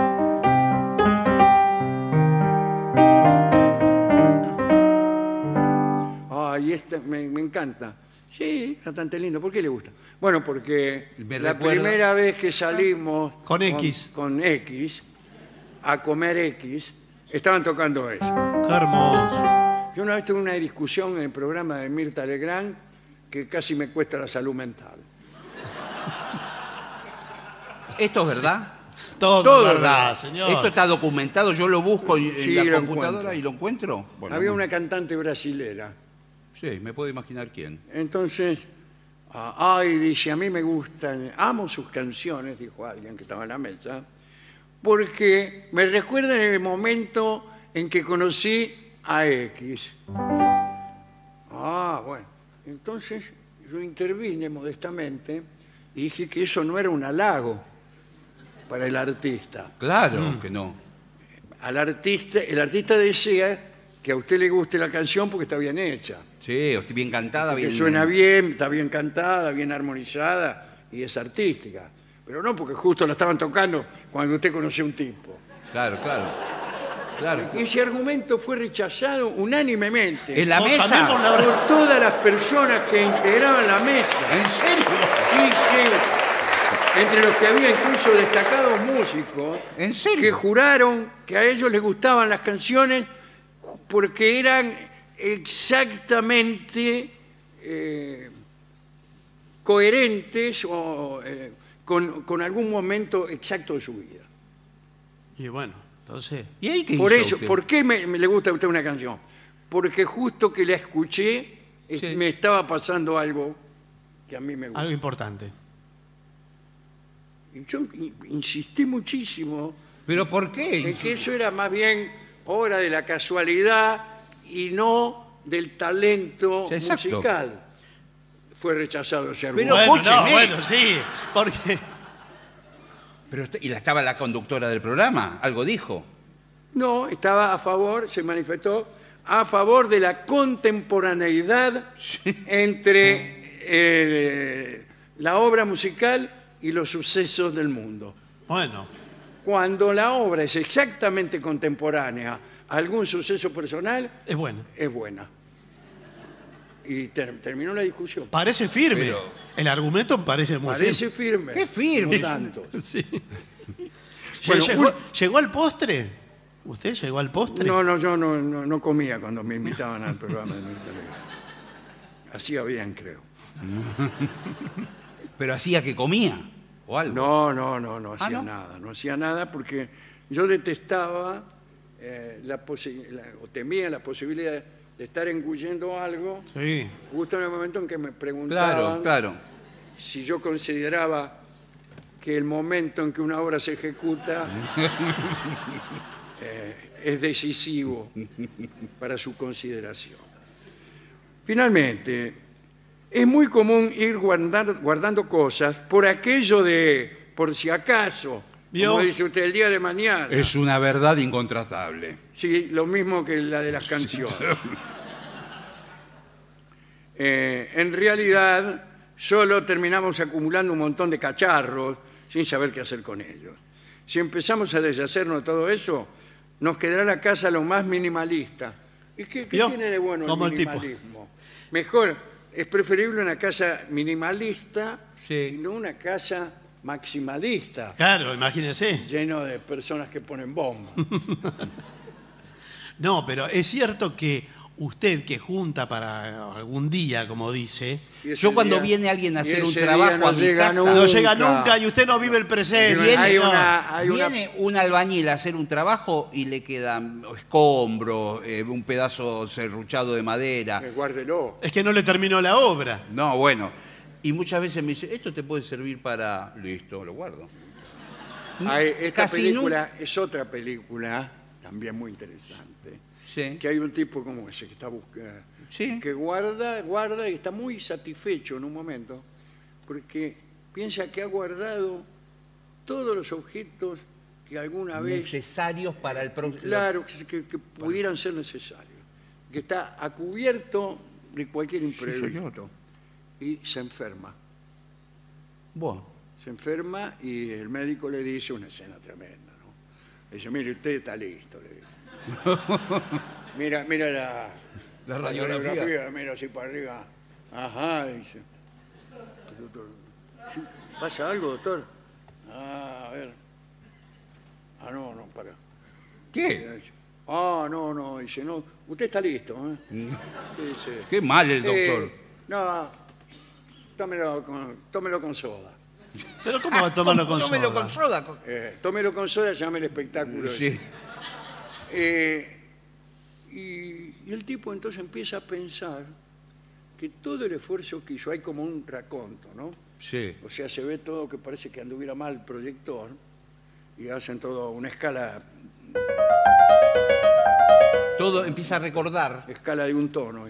Ay, esta me encanta. Sí, es bastante lindo. ¿Por qué le gusta? Bueno, porque Me la recuerda- primera vez que salimos Con X. con X a comer X, estaban tocando eso. ¡Qué hermoso! Yo una vez tuve una discusión en el programa de Mirta Legrand que casi me cuesta la salud mental. ¿Esto es verdad? Todo es es verdad, señor. Esto está documentado, yo lo busco en Sí, la lo computadora encuentro. y lo encuentro. Bueno, Había no. una cantante brasilera. Sí, me puedo imaginar quién. Entonces, dice, a mí me gustan, amo sus canciones, dijo alguien que estaba en la mesa, porque me recuerdan el momento en que conocí a X. Bueno, entonces yo intervine modestamente y dije que eso no era un halago para el artista. Claro que no. El artista desea que a usted le guste la canción porque está bien hecha. Sí, estoy bien cantada, Que bien. suena bien, está bien cantada, bien armonizada y es artística. Pero no porque justo la estaban tocando cuando usted conoció a un tipo. Claro. Y ese argumento fue rechazado unánimemente ¿En la También mesa? por la- por todas las personas que integraban la mesa. ¿En serio? Sí. Entre los que había incluso destacados músicos ¿En serio? que juraron que a ellos les gustaban las canciones porque eran exactamente coherentes o con algún momento exacto de su vida. Y bueno, entonces... ¿Y ahí qué Por hizo eso, usted? ¿por qué me le gusta a usted una canción? Porque justo que la escuché, Sí. me estaba pasando algo que a mí me gusta. Algo importante. Y yo insistí muchísimo ¿Pero por qué? en que eso era más bien obra de la casualidad y no del talento Sí, exacto. musical. Fue rechazado ese Pero argumento. escúcheme. Sí, porque... ¿Y estaba la conductora del programa? ¿Algo dijo? No, estaba a favor, se manifestó a favor de la contemporaneidad entre la obra musical y los sucesos del mundo. Bueno, Cuando la obra es exactamente contemporánea, algún suceso personal, Es bueno. es buena. Y terminó la discusión. Parece firme. Pero- El argumento parece muy Parece firme. ¡Qué firme! No tanto. Sí. Bueno, ¿Llegó al postre? ¿Usted llegó al postre? No, yo no comía cuando me invitaban al programa de Mirta Legrand. Hacía bien, creo. Pero hacía que comía o algo. No hacía ¿no? nada. No hacía nada porque yo detestaba o temía la posibilidad de estar engullendo algo Sí. justo en el momento en que me preguntaban Claro. si yo consideraba que el momento en que una obra se ejecuta es decisivo para su consideración. Finalmente, es muy común ir guardando cosas por aquello de, por si acaso, ¿Vio? como dice usted, el día de mañana. Es una verdad incontratable. Sí, lo mismo que la de las canciones. En realidad, solo terminamos acumulando un montón de cacharros sin saber qué hacer con ellos. Si empezamos a deshacernos de todo eso, nos quedará la casa lo más minimalista. ¿Y qué ¿Vio? tiene de bueno Como el el tipo. minimalismo? Mejor, es preferible una casa minimalista Sí. y no una casa maximalista, Claro, imagínese. lleno de personas que ponen bombas. No, pero es cierto que usted que junta para algún día, como dice, Y ese Yo cuando día- viene alguien a y hacer un ese día trabajo no a mi llega casa, no llega nunca y usted no vive el presente. Hay señor. viene un albañil a hacer un trabajo y le quedan escombros, un pedazo serruchado de madera. Guárdelo. Es que no le terminó la obra. No, bueno. Y muchas veces me dice, esto te puede servir para... Listo, lo guardo. Esta Casi película es otra película, también muy interesante, Sí. que hay un tipo como ese que está buscando, Sí. que guarda y está muy satisfecho en un momento, porque piensa que ha guardado todos los objetos que alguna vez, Necesarios para el próximo... claro, que pudieran ser necesarios, que está a cubierto de cualquier imprevisto y se enferma. Bueno. Se enferma y el médico le dice una escena tremenda, ¿no? Le dice, mire, usted está listo. Le dice. mira la radiografía, mira así para arriba. Ajá, dice. El doctor, "¿Sí? ¿Pasa algo, doctor? A ver. No, para. ¿Qué? Dice, no, dice, no, usted está listo, ¿eh? Dice, Qué mal el doctor. no, tómelo con soda. Pero ¿cómo va a tomarlo con Tómelo soda? con soda. Tómelo con soda, llame el espectáculo. Sí. Y el tipo entonces empieza a pensar que todo el esfuerzo que hizo, hay como un raconto, ¿no? Sí. O sea, se ve todo que parece que anduviera mal el proyector y hacen todo una escala Todo empieza a recordar. de un tono.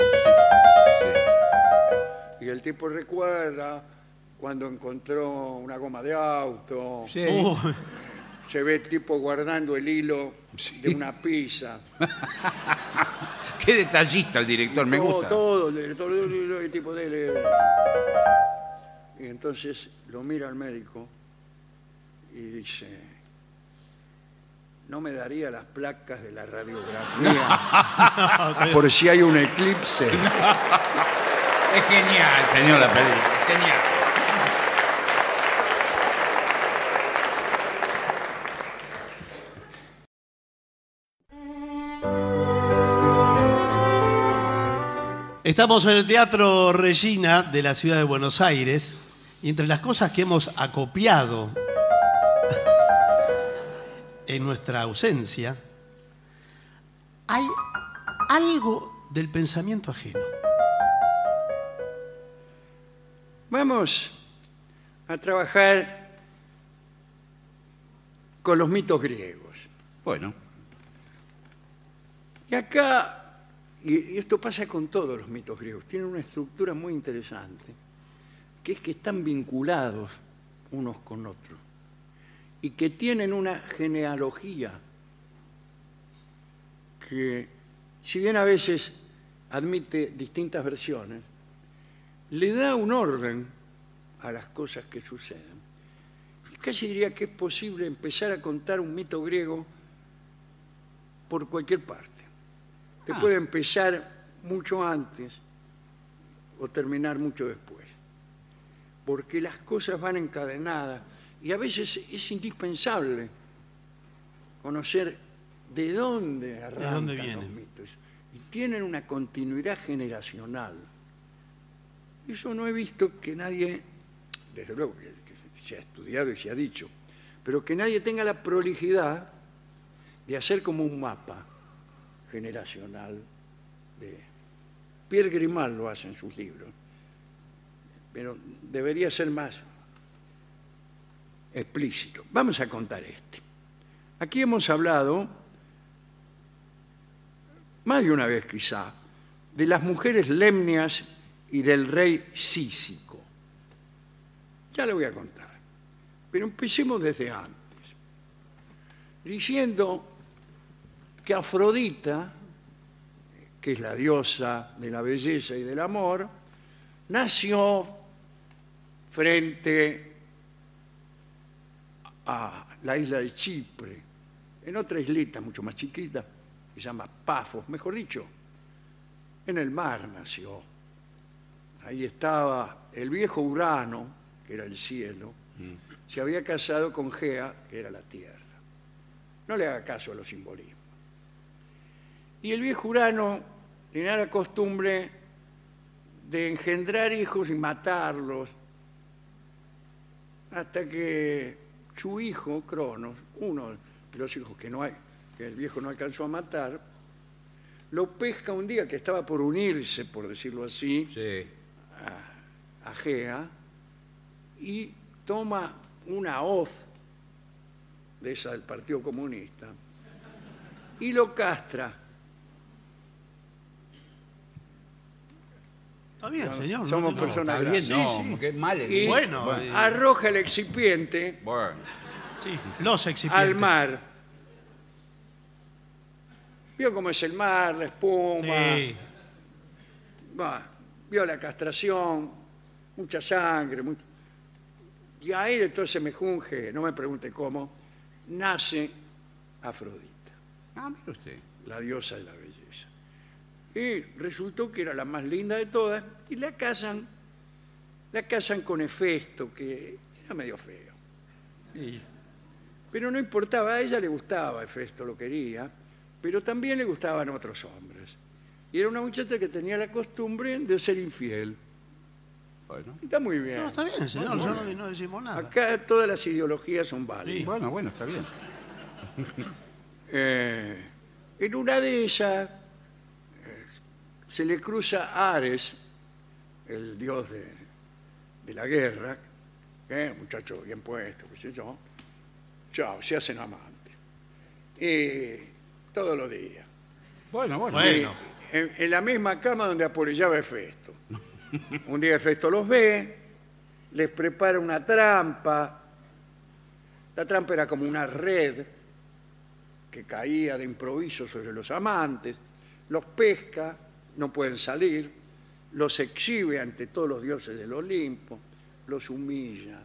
Y el tipo recuerda cuando encontró una goma de auto, Sí. se ve el tipo guardando el hilo de una pizza. Qué detallista el director, me gusta. Todo, el director, el tipo de él. Y entonces lo mira al médico y dice, ¿no me daría las placas de la radiografía por si hay un eclipse? Es genial, señor, la película. Genial. Estamos en el Teatro Regina de la ciudad de Buenos Aires y entre las cosas que hemos acopiado en nuestra ausencia, hay algo del pensamiento ajeno. Vamos a trabajar con los mitos griegos. Bueno, Y acá, y esto pasa con todos los mitos griegos, tienen una estructura muy interesante, que es que están vinculados unos con otros y que tienen una genealogía que, si bien a veces admite distintas versiones, le da un orden a las cosas que suceden. Y casi diría que es posible empezar a contar un mito griego por cualquier parte. Te puede empezar mucho antes o terminar mucho después. Porque las cosas van encadenadas y a veces es indispensable conocer de dónde arrancan dónde los vienen. mitos. Y tienen una continuidad generacional. Eso no he visto que nadie, desde luego que se ha estudiado y se ha dicho, pero que nadie tenga la prolijidad de hacer como un mapa generacional. Pierre Grimald lo hace en sus libros, pero debería ser más explícito. Vamos a contar este. Aquí hemos hablado, más de una vez quizá, de las mujeres lemnias y del rey Cícico. Ya lo voy a contar, pero empecemos desde antes, diciendo que Afrodita, que es la diosa de la belleza y del amor, nació frente a la isla de Chipre, en otra islita mucho más chiquita, que se llama Pafos, mejor dicho, en el mar nació. Ahí estaba el viejo Urano, que era el cielo, se había casado con Gea, que era la tierra. No le haga caso a los simbolismos. Y el viejo Urano tenía la costumbre de engendrar hijos y matarlos, hasta que su hijo, Cronos, uno de los hijos que el viejo no alcanzó a matar, lo pesca un día que estaba por unirse, por decirlo así, Sí. a Gea, y toma una hoz de esa del Partido Comunista y lo castra. Está bien, señor. Somos no, personas Está bien, grandes. no, qué mal. Y Bueno, arroja el excipiente Bueno, sí, los excipientes. al mar. Vio cómo es el mar, la espuma, Sí. vio la castración, mucha sangre. Y ahí de todo ese mejunje, no me pregunte cómo, nace Afrodita, mire usted. la diosa de la belleza. Y resultó que era la más linda de todas y la casan con Hefesto, que era medio feo. Pero no importaba, a ella le gustaba, Hefesto lo quería, pero también le gustaban otros hombres. Y era una muchacha que tenía la costumbre de ser infiel. Bueno, Está muy bien. No, está bien, señor. Bueno, Yo no decimos nada. Acá todas las ideologías son válidas. bueno, está bien. En una de ellas se le cruza a Ares, el dios de la guerra, muchacho bien puesto, qué sé yo. Chao, se hacen amantes. Todos los días. Bueno. Bueno. En la misma cama donde apolillaba Hefesto. Un día Hefesto los ve, les prepara una trampa. La trampa era como una red que caía de improviso sobre los amantes, los pesca, no pueden salir, los exhibe ante todos los dioses del Olimpo, los humilla.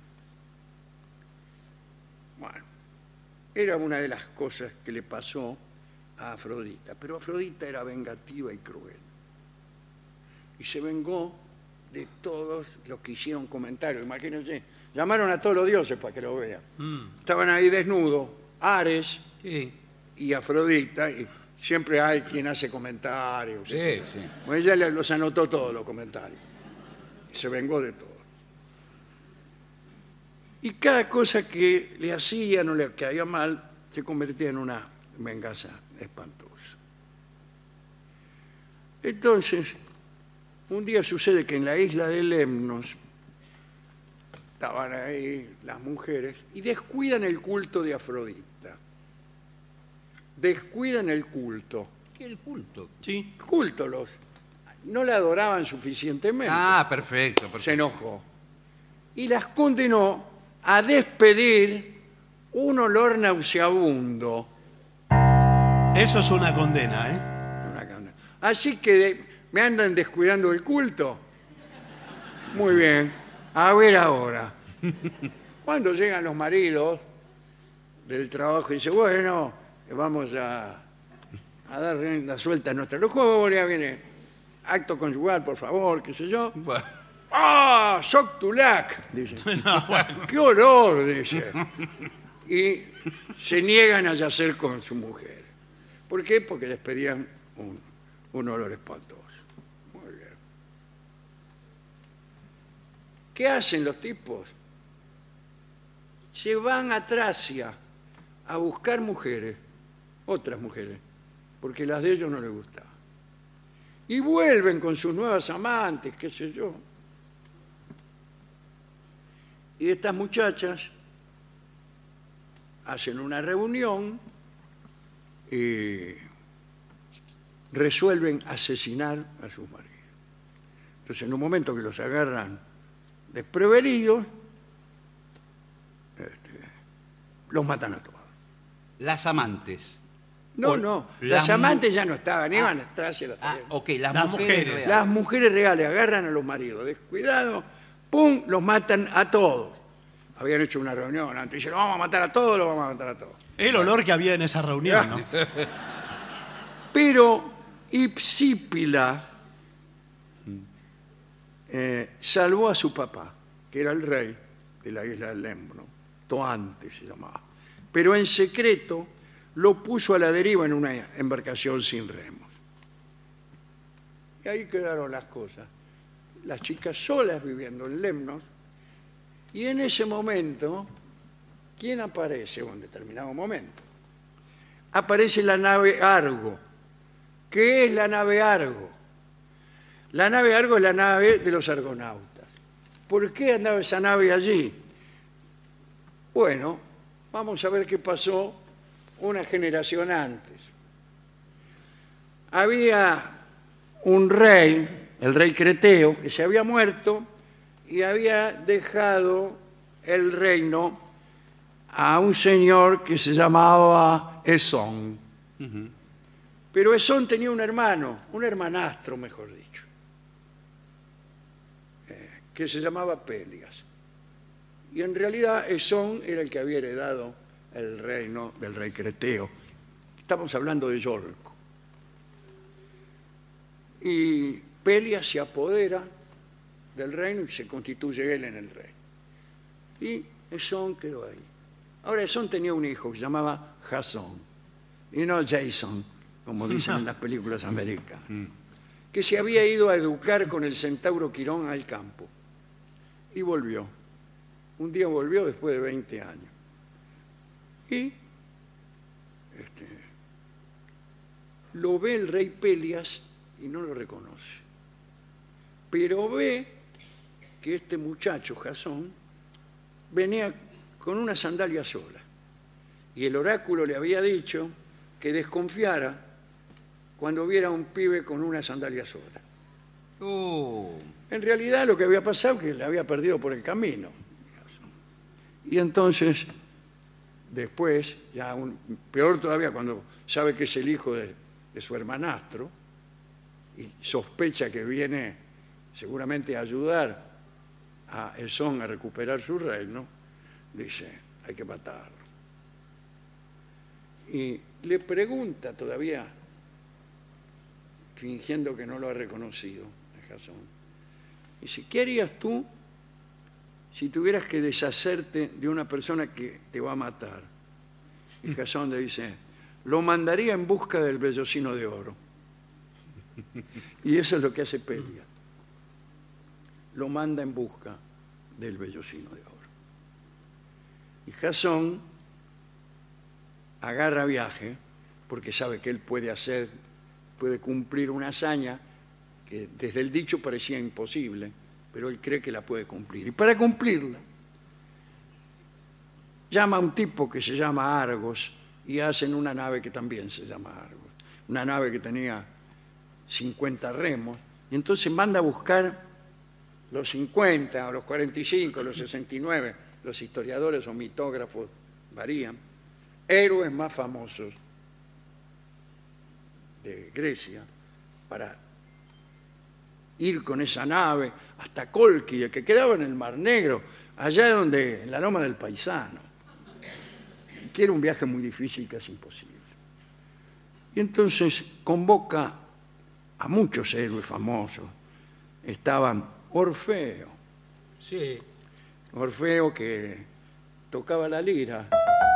Bueno, era una de las cosas que le pasó a Afrodita, pero Afrodita era vengativa y cruel. Y se vengó de todos los que hicieron comentarios. Imagínense, llamaron a todos los dioses para que lo vean. Estaban ahí desnudos, Ares Sí. y Afrodita, y siempre hay quien hace comentarios. Sí, etc. sí. Bueno, ella los anotó todos los comentarios. Y se vengó de todo. Y cada cosa que le hacían o le caía mal se convertía en una venganza espantosa. Entonces, un día sucede que en la isla de Lemnos estaban ahí las mujeres y descuidan el culto de Afrodita. Descuidan el culto. ¿Qué el culto? Sí. Culto no la adoraban suficientemente. Perfecto. Se enojó. Y las condenó a despedir un olor nauseabundo. Eso es una condena, ¿eh? Así que me andan descuidando el culto. Muy bien. A ver ahora. Cuando llegan los maridos del trabajo y dicen, bueno, vamos a a dar rienda suelta a nuestra lujuria, viene acto conyugal, por favor, qué sé yo. Bueno, ¡Ah! ¡Soc Tulac! Dice. ¡Qué horror! Dice. Y se niegan a yacer con su mujer. ¿Por qué? Porque les pedían un olor espantoso. Muy bien. ¿Qué hacen los tipos? Se van a Tracia a buscar mujeres, otras mujeres, porque las de ellos no les gustaban. Y vuelven con sus nuevas amantes, qué sé yo. Y estas muchachas hacen una reunión y resuelven asesinar a sus maridos. Entonces, en un momento que los agarran desprevenidos, los matan a todos. las amantes. No, las amantes ya no estaban, iban a Tracia. Ok, las Las mujeres mujeres. reales. Las mujeres reales agarran a los maridos, descuidado, ¡pum!, los matan a todos. Habían hecho una reunión antes, dijeron, vamos a matar a todos, los vamos a matar a todos. El olor que había en esa reunión, ¿no? Pero Ipsípila salvó a su papá, que era el rey de la isla del Lemno, Toante se llamaba. Pero en secreto lo puso a la deriva en una embarcación sin remos. Y ahí quedaron las cosas. Las chicas solas viviendo en Lemnos. Y en ese momento, ¿quién aparece? En un determinado momento. Aparece la nave Argo. ¿Qué es la nave Argo? La nave Argo es la nave de los argonautas. ¿Por qué andaba esa nave allí? Bueno, vamos a ver qué pasó una generación antes. Había un rey, el rey Creteo, que se había muerto y había dejado el reino a un señor que se llamaba Esón. Pero Esón tenía un hermano, un hermanastro, mejor dicho, que se llamaba Pelias. Y en realidad Esón era el que había heredado el reino del rey Creteo. Estamos hablando de Yolco. Y Pelias se apodera del reino y se constituye él en el rey. Y Esón quedó ahí. Ahora Esón tenía un hijo que se llamaba Jasón, y no Jason, como dicen en las películas americanas, que se había ido a educar con el centauro Quirón al campo. Y volvió. Un día volvió después de 20 años. Y lo ve el rey Pelias y no lo reconoce. Pero ve que este muchacho, Jasón, venía con una sandalia sola. Y el oráculo le había dicho que desconfiara cuando viera a un pibe con una sandalia sola. En realidad lo que había pasado es que le había perdido por el camino. Y entonces, después, ya peor todavía cuando sabe que es el hijo de su hermanastro y sospecha que viene seguramente a ayudar a Esón a recuperar su reino, dice, hay que matarlo. Y le pregunta todavía, fingiendo que no lo ha reconocido, a Jasón, dice, ¿qué harías tú si tuvieras que deshacerte de una persona que te va a matar? Y Jasón le dice, lo mandaría en busca del vellocino de oro. Y eso es lo que hace Pelias. Lo manda en busca del vellocino de oro. Y Jasón agarra viaje porque sabe que él puede cumplir una hazaña que desde el dicho parecía imposible, pero él cree que la puede cumplir. Y para cumplirla, llama a un tipo que se llama Argos y hacen una nave que también se llama Argos. Una nave que tenía 50 remos, y entonces manda a buscar los 50, o los 45, los 69, los historiadores o mitógrafos varían, héroes más famosos de Grecia, para ir con esa nave hasta Colquide, que quedaba en el Mar Negro, allá en la loma del Paisano, que era un viaje muy difícil, casi imposible. Y entonces convoca a muchos héroes famosos. Estaban Orfeo. Sí. Orfeo que tocaba la lira.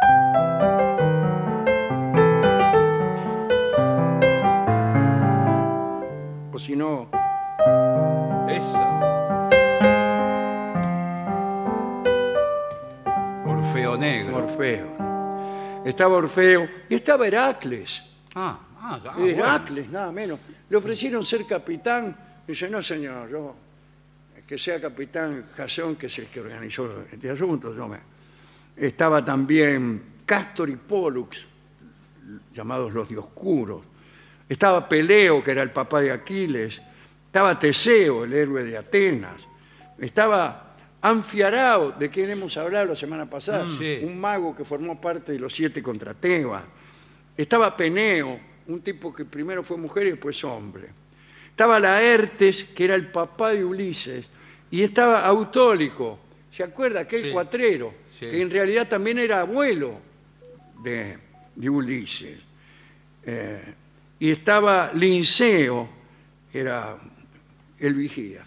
O si no, Esa. Orfeo Negro. Orfeo. Estaba Orfeo y estaba Heracles. Heracles, nada menos. Le ofrecieron ser capitán. Dice, no señor, yo que sea capitán Jasón, que es el que organizó este asunto. Estaba también Cástor y Pólux, llamados los Dioscuros. Estaba Peleo, que era el papá de Aquiles. Estaba Teseo, el héroe de Atenas. Estaba Anfiarao, de quien hemos hablado la semana pasada, Sí. un mago que formó parte de los 7 contra Tebas. Estaba Peneo, un tipo que primero fue mujer y después hombre. Estaba Laertes, que era el papá de Ulises. Y estaba Autólico, ¿se acuerda? Aquel Sí. cuatrero, Sí. que en realidad también era abuelo de Ulises. Y estaba Linceo, que era el vigía,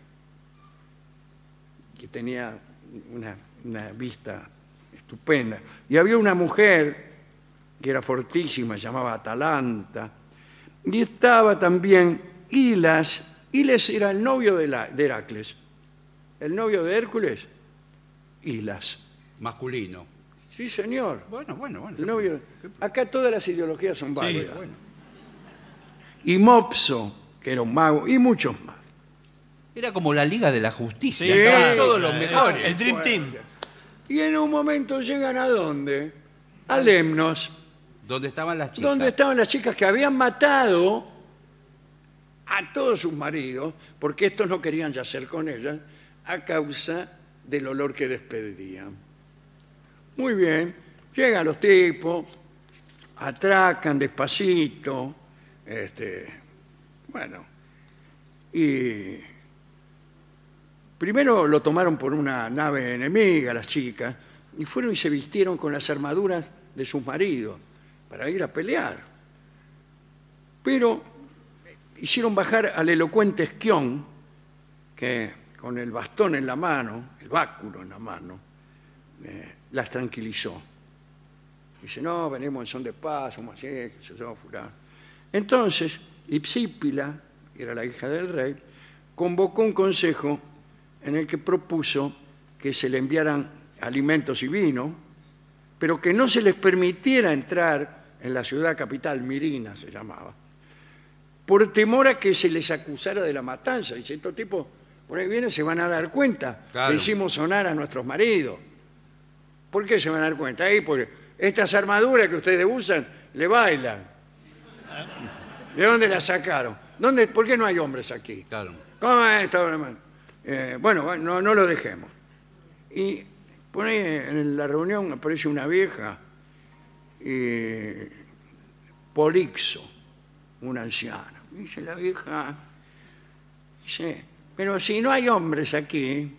que tenía una vista estupenda. Y había una mujer que era fortísima, se llamaba Atalanta. Y estaba también Hilas. Hilas era el novio de Heracles. El novio de Hércules, Hilas. Masculino. Sí, señor. Bueno. El novio. Acá todas las ideologías son válidas. bueno. Y Mopso, que era un mago, y muchos más. Era como la Liga de la Justicia. Sí, Estaban todos claro. los mejores. El Dream Team. Y en un momento llegan ¿a dónde? A Lemnos, ¿Dónde estaban las chicas? donde estaban las chicas que habían matado a todos sus maridos, porque estos no querían yacer con ellas, a causa del olor que despedían. Muy bien, llegan los tipos, atracan despacito, bueno, y primero lo tomaron por una nave enemiga, las chicas, y fueron y se vistieron con las armaduras de sus maridos para ir a pelear. Pero hicieron bajar al elocuente Esquión, que con el bastón en la mano, el báculo en la mano, las tranquilizó. Dice, no, venimos en son de paz, somos así, que se llama fulano. Entonces, Hipsípila, que era la hija del rey, convocó un consejo en el que propuso que se le enviaran alimentos y vino, pero que no se les permitiera entrar en la ciudad capital, Mirina se llamaba, por temor a que se les acusara de la matanza. Dice, estos tipos por ahí vienen, se van a dar cuenta Claro. que hicimos sonar a nuestros maridos. ¿Por qué se van a dar cuenta? Ahí, porque estas armaduras que ustedes usan le bailan. ¿De dónde las sacaron? ¿Por qué no hay hombres aquí? Claro. ¿Cómo es esto, hermano? Bueno, no lo dejemos. Y por ahí en la reunión aparece una vieja, Polixo, una anciana. Dice la vieja, dice, pero si no hay hombres aquí,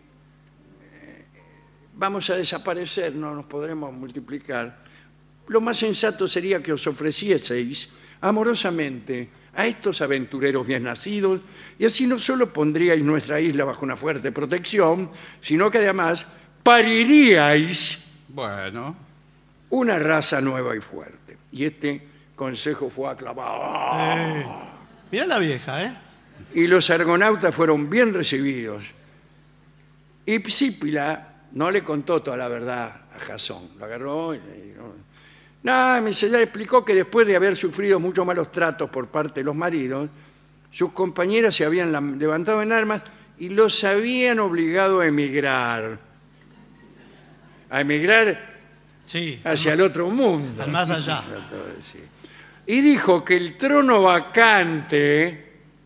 vamos a desaparecer, no nos podremos multiplicar. Lo más sensato sería que os ofrecieseis amorosamente a estos aventureros bien nacidos, y así no solo pondríais nuestra isla bajo una fuerte protección, sino que además pariríais Bueno. una raza nueva y fuerte. Y este consejo fue aclamado. Mirá la vieja, ¿eh? Y los argonautas fueron bien recibidos. Hipsípila no le contó toda la verdad a Jasón. Lo agarró y le dijo, no, se le explicó que después de haber sufrido muchos malos tratos por parte de los maridos, sus compañeras se habían levantado en armas y los habían obligado a emigrar. A emigrar Sí. hacia el otro mundo. Al más allá. Sí. Y dijo que el trono vacante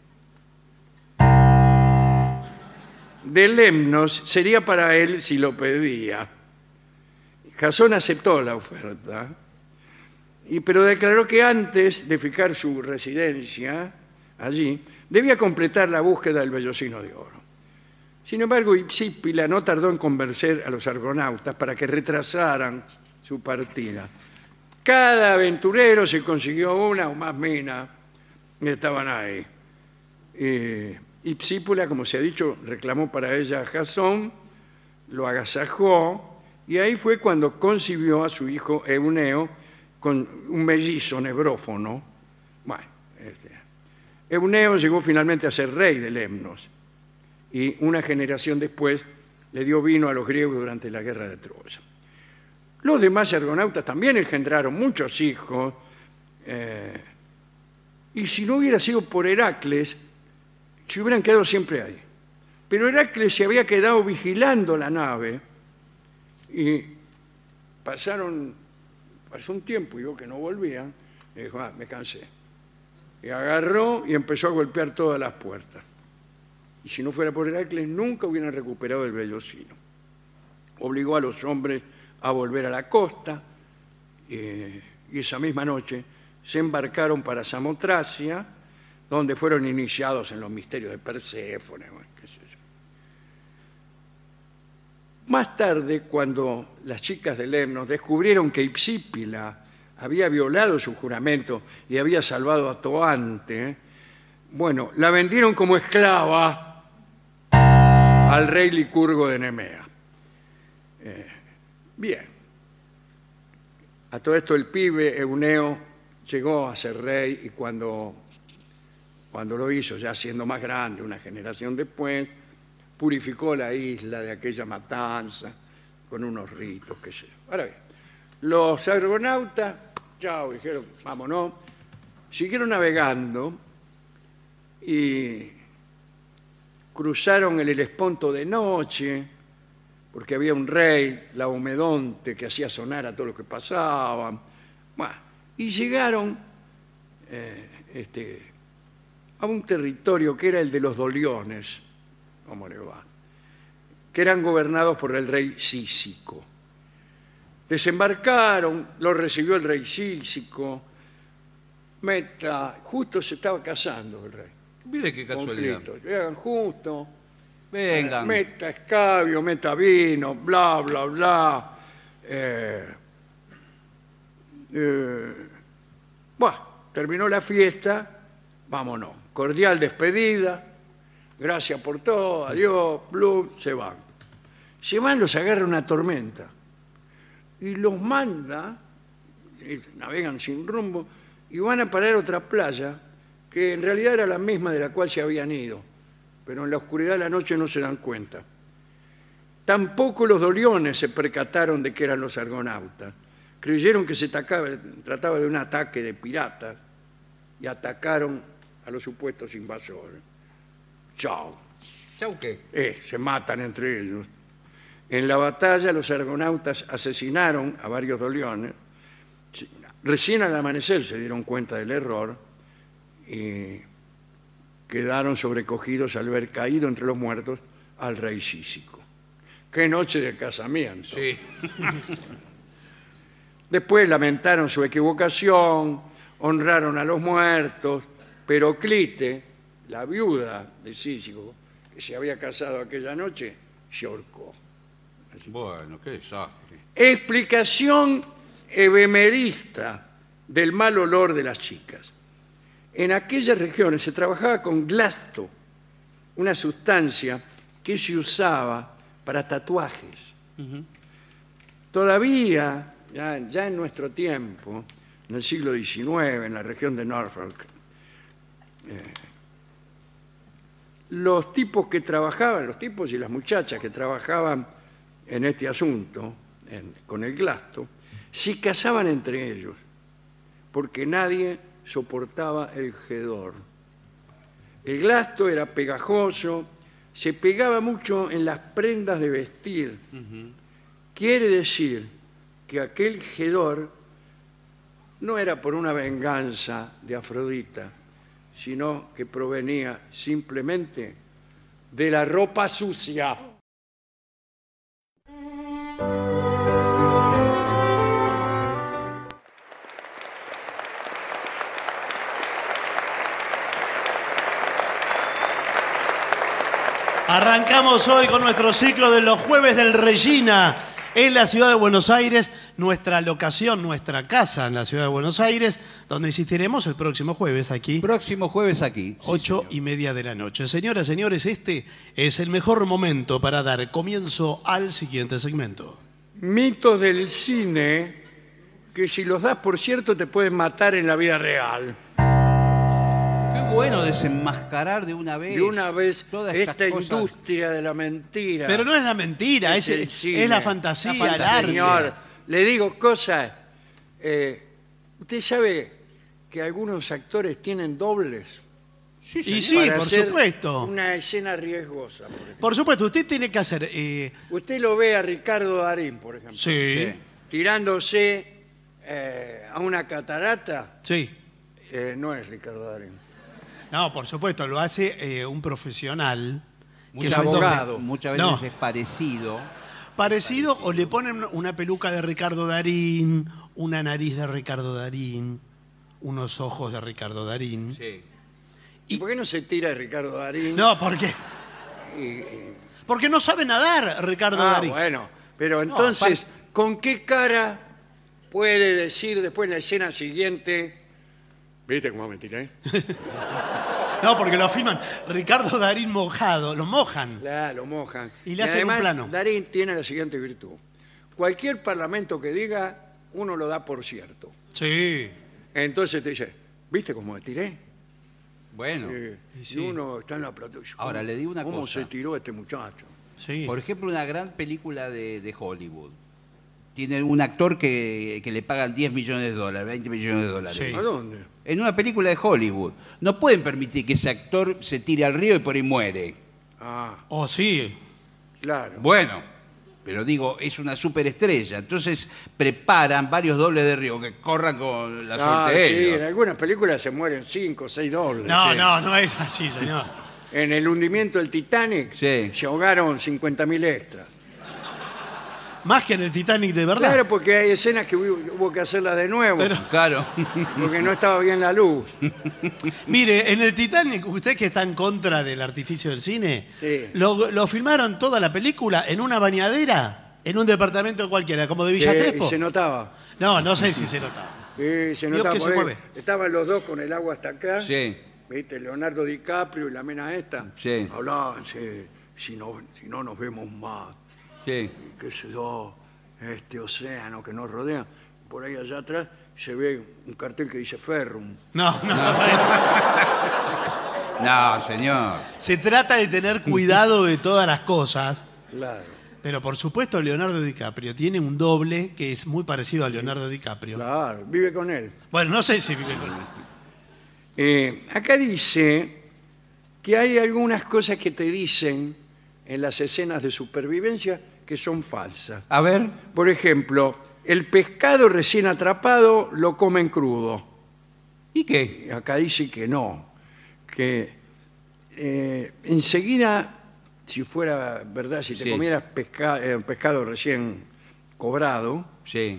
de Lemnos sería para él si lo pedía. Jasón aceptó la oferta, pero declaró que antes de fijar su residencia allí, debía completar la búsqueda del vellocino de oro. Sin embargo, Hipsípila no tardó en convencer a los argonautas para que retrasaran su partida. Cada aventurero se consiguió una o más minas que estaban ahí. Y Psípula, como se ha dicho, reclamó para ella a Jasón, lo agasajó, y ahí fue cuando concibió a su hijo Euneo con un mellizo nebrófono. Bueno, Euneo llegó finalmente a ser rey de Lemnos, y una generación después le dio vino a los griegos durante la guerra de Troya. Los demás argonautas también engendraron muchos hijos, y si no hubiera sido por Heracles, se hubieran quedado siempre ahí. Pero Heracles se había quedado vigilando la nave, y pasó un tiempo y vio que no volvían, y dijo, me cansé. Y agarró y empezó a golpear todas las puertas. Y si no fuera por Heracles, nunca hubieran recuperado el vellocino. Obligó a los hombres a volver a la costa, y esa misma noche se embarcaron para Samotracia, donde fueron iniciados en los misterios de Perséfone, bueno, qué sé yo. Más tarde, cuando las chicas de Lemnos descubrieron que Hipsípila había violado su juramento y había salvado a Toante, bueno, la vendieron como esclava al rey Licurgo de Nemea. Bien. A todo esto el pibe Euneo llegó a ser rey, y cuando lo hizo, ya siendo más grande, una generación después, purificó la isla de aquella matanza con unos ritos, qué sé yo. Ahora bien, los argonautas, chao, dijeron, vámonos, siguieron navegando y cruzaron el Helesponto de noche, porque había un rey, Laomedonte, que hacía sonar a todo lo que pasaban. Bueno, y llegaron a un territorio que era el de los Doliones, ¿cómo le va? Que eran gobernados por el rey Cícico. Desembarcaron, los recibió el rey Cícico. Justo se estaba casando el rey. Mire qué casualidad. Llegan justo. Vengan. Meta escabio, meta vino, bla, bla, bla. Bueno, terminó la fiesta, vámonos. Cordial despedida, gracias por todo, adiós, blum, se van. Se van, los agarra una tormenta y los manda, navegan sin rumbo, y van a parar a otra playa que en realidad era la misma de la cual se habían ido, pero en la oscuridad de la noche no se dan cuenta. Tampoco los doliones se percataron de que eran los argonautas. Creyeron que se trataba de un ataque de piratas y atacaron a los supuestos invasores. Chao. ¿Chau qué? Se matan entre ellos. En la batalla los argonautas asesinaron a varios doliones. Recién al amanecer se dieron cuenta del error y quedaron sobrecogidos al ver caído entre los muertos al rey Cícico. ¡Qué noche de casamiento! Sí. Después lamentaron su equivocación, honraron a los muertos, pero Clite, la viuda de Cícico, que se había casado aquella noche, se ahorcó. Bueno, qué desastre. Explicación ebemerista del mal olor de las chicas. En aquellas regiones se trabajaba con glasto, una sustancia que se usaba para tatuajes. Todavía, ya en nuestro tiempo, en el siglo XIX, en la región de Norfolk, los tipos que trabajaban, los tipos y las muchachas que trabajaban en este asunto, con el glasto, se casaban entre ellos, porque nadie soportaba el hedor. El glasto era pegajoso, se pegaba mucho en las prendas de vestir. Quiere decir que aquel hedor no era por una venganza de Afrodita, sino que provenía simplemente de la ropa sucia. Arrancamos hoy con nuestro ciclo de los jueves del Regina, en la ciudad de Buenos Aires, nuestra locación, nuestra casa en la ciudad de Buenos Aires, donde insistiremos el próximo jueves aquí. Próximo jueves aquí. Sí, 8:30 de la noche. Señoras, señores, este es el mejor momento para dar comienzo al siguiente segmento. Mitos del cine que si los das por cierto te pueden matar en la vida real. Qué bueno desenmascarar de una vez. De una vez todas estas esta cosas. industria de la mentira. Pero no es la mentira, es el cine. la fantasía, La fantasía. el arte. Señor, le digo cosas. Usted sabe que algunos actores tienen dobles. Y sí, para por hacer supuesto. una escena riesgosa, por ejemplo. Por supuesto, usted tiene que hacer... Usted lo ve a Ricardo Darín, por ejemplo, sí, tirándose a una catarata. sí. No es Ricardo Darín. No, por supuesto, lo hace un profesional. Que Muchas es un doble. abogado. Muchas veces No. es parecido. Parecido o le ponen una peluca de Ricardo Darín, una nariz de Ricardo Darín, unos ojos de Ricardo Darín. Sí. ¿Y por qué no se tira de Ricardo Darín? No, ¿por qué? Porque no sabe nadar Ricardo Darín. Bueno, pero entonces, ¿con qué cara puede decir después en la escena siguiente? ¿Viste cómo me tiré? No, porque lo filman Ricardo Darín mojado, lo mojan. Lo mojan. Y le hacen un además, plano. Darín tiene la siguiente virtud. Cualquier parlamento que diga, uno lo da por cierto. Sí. Entonces te dice, ¿viste cómo me tiré? Bueno. Y uno está en la plata. Ahora, le digo una ¿Cómo cosa. se tiró este muchacho? Sí. Por ejemplo, una gran película de Hollywood. Tiene un actor que le pagan 10 millones de dólares, 20 millones de dólares. Sí. ¿A dónde? En una película de Hollywood. No pueden permitir que ese actor se tire al río y por ahí muere. Ah, Oh, sí. claro. Bueno, pero digo, es una superestrella. Entonces preparan varios dobles de río que corran con la suerte de Sí, ellos. en algunas películas se mueren 5 o 6 dobles. No, Sí. no es así, señor. En el hundimiento del Titanic Sí. se ahogaron 50.000 extras. Más que en el Titanic de verdad. Claro, porque hay escenas que hubo que hacerlas de nuevo, Claro. porque no estaba bien la luz. Mire, en el Titanic, usted que está en contra del artificio del cine, Sí. lo filmaron toda la película en una bañadera, en un departamento cualquiera, como de Villa Y Crespo. se notaba. No, no sé si se notaba. Sí, se Dios, notaba. que se porque mueve. Estaban los dos con el agua hasta acá. Sí. ¿Viste? Leonardo DiCaprio y la mena esta. Sí. Hablaban, si no nos vemos más. Sí. Qué sé yo, este océano que nos rodea. Por ahí allá atrás se ve un cartel que dice Ferrum. No. No, señor. Se trata de tener cuidado de todas las cosas, Claro, pero por supuesto Leonardo DiCaprio tiene un doble que es muy parecido a Leonardo DiCaprio. claro, vive con él. Bueno, no sé si vive con él. Acá dice que hay algunas cosas que te dicen en las escenas de supervivencia que son falsas. A ver. Por ejemplo, el pescado recién atrapado lo comen crudo. ¿Y qué? Acá dice que no, que enseguida, si fuera verdad, si te Sí. comieras pescado recién cobrado, Sí.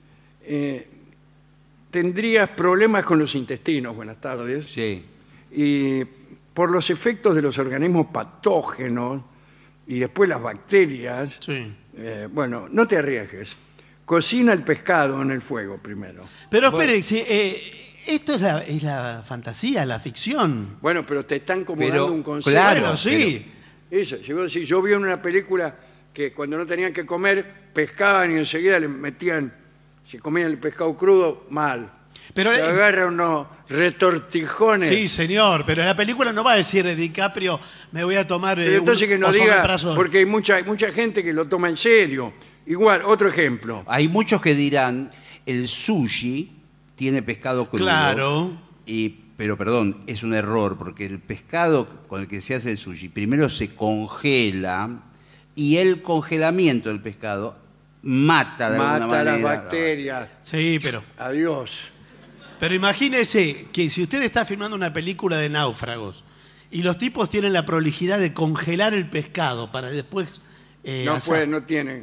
tendrías problemas con los intestinos, buenas tardes, Sí. y por los efectos de los organismos patógenos y después las bacterias, Sí. bueno, no te arriesgues. Cocina el pescado en el fuego primero. Pero espere, esto es la fantasía, la ficción. Bueno, pero te están como Pero, dando un consejo. claro, Bueno, sí. Eso, si vos decís, yo vi en una película que cuando no tenían que comer, pescaban y enseguida le metían, si comían el pescado crudo, mal. Pero Te agarra unos retortijones. sí, señor, pero en la película no va a decir DiCaprio, me voy a tomar Pero entonces que no diga, omeprazol. porque hay mucha gente que lo toma en serio. Igual, otro ejemplo. Hay muchos que dirán, el sushi tiene pescado crudo. Claro. Pero perdón, es un error, porque el pescado con el que se hace el sushi primero se congela y el congelamiento del pescado mata de alguna Mata manera. las bacterias. Sí, pero Adiós. imagínese que si usted está filmando una película de náufragos y los tipos tienen la prolijidad de congelar el pescado para después No asar. pueden, no tienen.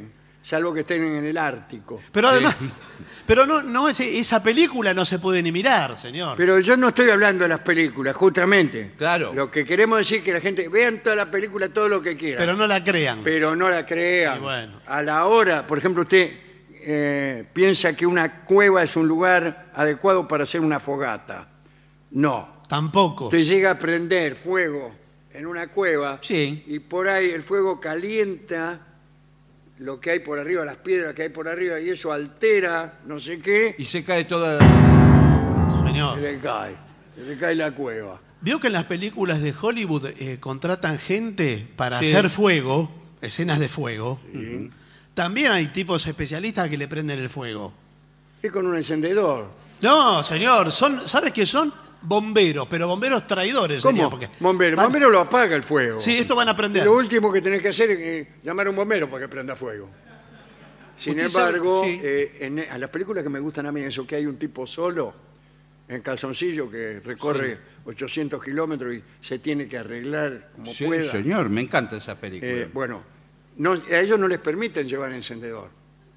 salvo que estén en el Ártico. Pero además, pero no esa película no se puede ni mirar, señor. Pero yo no estoy hablando de las películas, justamente. Claro. Lo que queremos decir es que la gente vean toda la película, todo lo que quiera. Pero no la crean. Pero no la crean. Y bueno. A la hora, por ejemplo, usted piensa que una cueva es un lugar adecuado para hacer una fogata. No. Tampoco. Usted llega a prender fuego en una cueva Sí. y por ahí el fuego calienta lo que hay por arriba, las piedras que hay por arriba, y eso altera no sé qué, Y se cae toda... Señor. se le cae la cueva. ¿Vio que en las películas de Hollywood contratan gente para Sí. hacer fuego, escenas de fuego? También hay tipos especialistas que le prenden el fuego. Es con un encendedor. No, señor, ¿sabes qué son? Bomberos, pero bomberos traidores. ¿Cómo? Porque Bombero. Bombero lo apaga el fuego. Sí, esto van a Y prender. lo último que tenés que hacer es llamar a un bombero para que prenda fuego. Sin Usted sabe- embargo, sí. a las películas que me gustan a mí, eso que hay un tipo solo en calzoncillo que recorre 800 kilómetros y se tiene que arreglar como Sí, pueda. señor, me encanta esa película. Bueno, a ellos no les permiten llevar encendedor.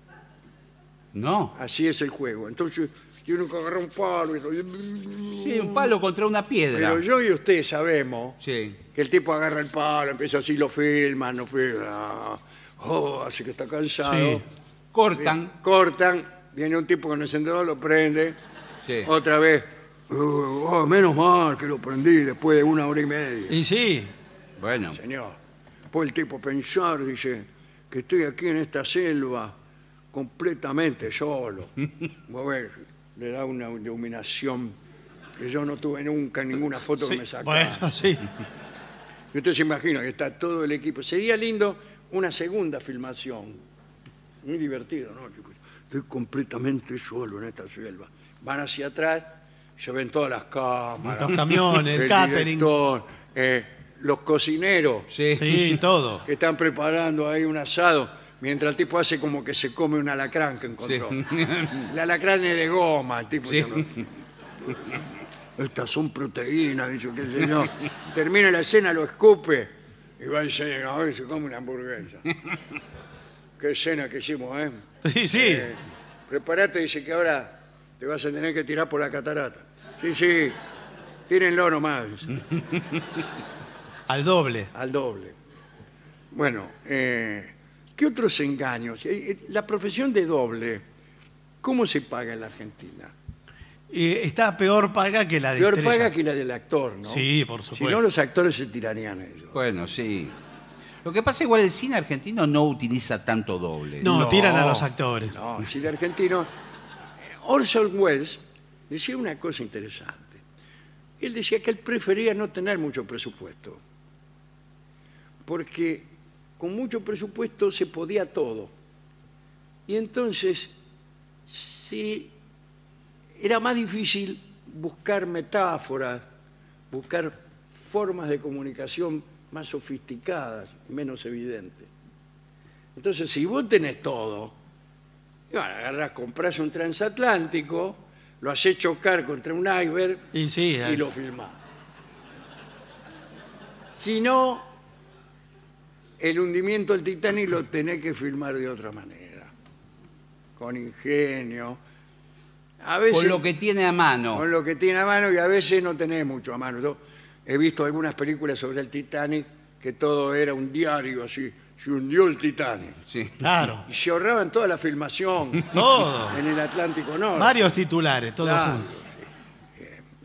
No. Así es el juego. Entonces, tiene que agarrar un palo. Sí, un palo contra una piedra. Pero yo y usted sabemos Sí. que el tipo agarra el palo, empieza así, lo filman, no filma. Oh, así que está cansado. Sí. Cortan. Cortan, viene un tipo con el encendedor, lo prende. Sí. Otra vez. Menos mal que lo prendí después de 1 hora y media. Y sí, Bueno. Señor. Puede el tipo pensar, dice, que estoy aquí en esta selva completamente solo. Bueno, le da una iluminación que yo no tuve nunca en ninguna foto sí. que me sacaron. Bueno, sí. Y usted se imagina que está todo el equipo. Sería lindo una segunda filmación. Muy divertido, ¿no? Estoy completamente solo en esta selva. Van hacia atrás, se ven todas las cámaras. Los camiones, el catering. director, los cocineros Sí. Sí, todo. que están preparando ahí un asado, mientras el tipo hace como que se come un alacrán que encontró. El alacrán es de goma, el tipo. Sí. Estas son proteínas, dicho qué sé yo. Termina la escena, lo escupe y va y se, a ver, se come una hamburguesa. Qué escena que hicimos, ¿eh? Sí, sí. Prepárate, dice que ahora te vas a tener que tirar por la catarata. Sí, sí, tírenlo nomás, dice, Al doble. al doble. Bueno, ¿qué otros engaños? La profesión de doble, ¿cómo se paga en la Argentina? Está peor paga que la de Peor estrella. paga que la del actor, ¿no? Sí, por Si supuesto. no, los actores se tirarían a ellos. Bueno, sí. Lo que pasa igual el cine argentino no utiliza tanto doble. No, No. tiran a los actores. No, si de argentino. Orson Welles decía una cosa interesante. Él decía que él prefería no tener mucho presupuesto, porque con mucho presupuesto se podía todo. Y entonces, sí, era más difícil buscar metáforas, buscar formas de comunicación más sofisticadas, menos evidentes. Entonces, si vos tenés todo, y bueno, agarrás, comprás un transatlántico, lo hacés chocar contra un iceberg Y sí, y lo filmás. Si no, el hundimiento del Titanic lo tenés que filmar de otra manera, con ingenio. A veces, Con lo que tiene a mano. con lo que tiene a mano, y a veces no tenés mucho a mano. Yo he visto algunas películas sobre el Titanic que todo era un diario así, se hundió el Titanic. Sí. Claro. Y se ahorraban toda la filmación Todo. en el Atlántico Norte. Varios titulares, todos Claro, juntos. sí.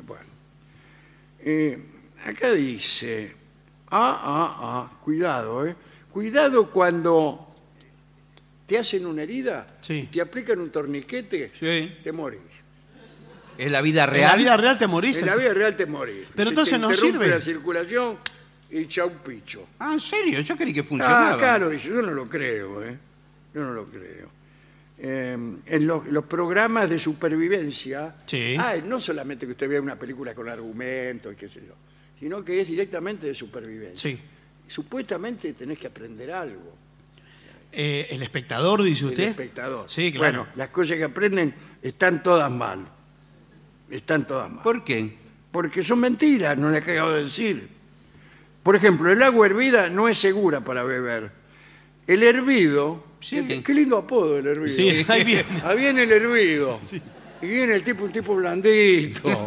Bueno. Acá dice, cuidado, cuidado cuando te hacen una herida, Sí. te aplican un torniquete, Sí. te morís. ¿Es la vida En real? la vida real te morís. En la vida real te morís. Pero Se entonces te no interrumpe sirve. la circulación y chau picho. Ah, ¿en serio? Yo creí que funcionaba. Claro, dice, yo no lo creo, Yo no lo creo. En los programas de supervivencia, Sí. no solamente que usted vea una película con argumento y qué sé yo, sino que es directamente de supervivencia. Sí. Supuestamente tenés que aprender algo, El espectador, dice el usted. espectador. Sí, claro. Bueno, las cosas que aprenden están todas mal. Están todas mal. ¿Por qué? Porque son mentiras, no les acabo de decir. Por ejemplo, el agua hervida no es segura para beber. El hervido Sí. Qué lindo apodo el hervido. Sí, ahí viene. Ahí viene el hervido. Y viene el tipo, un tipo blandito.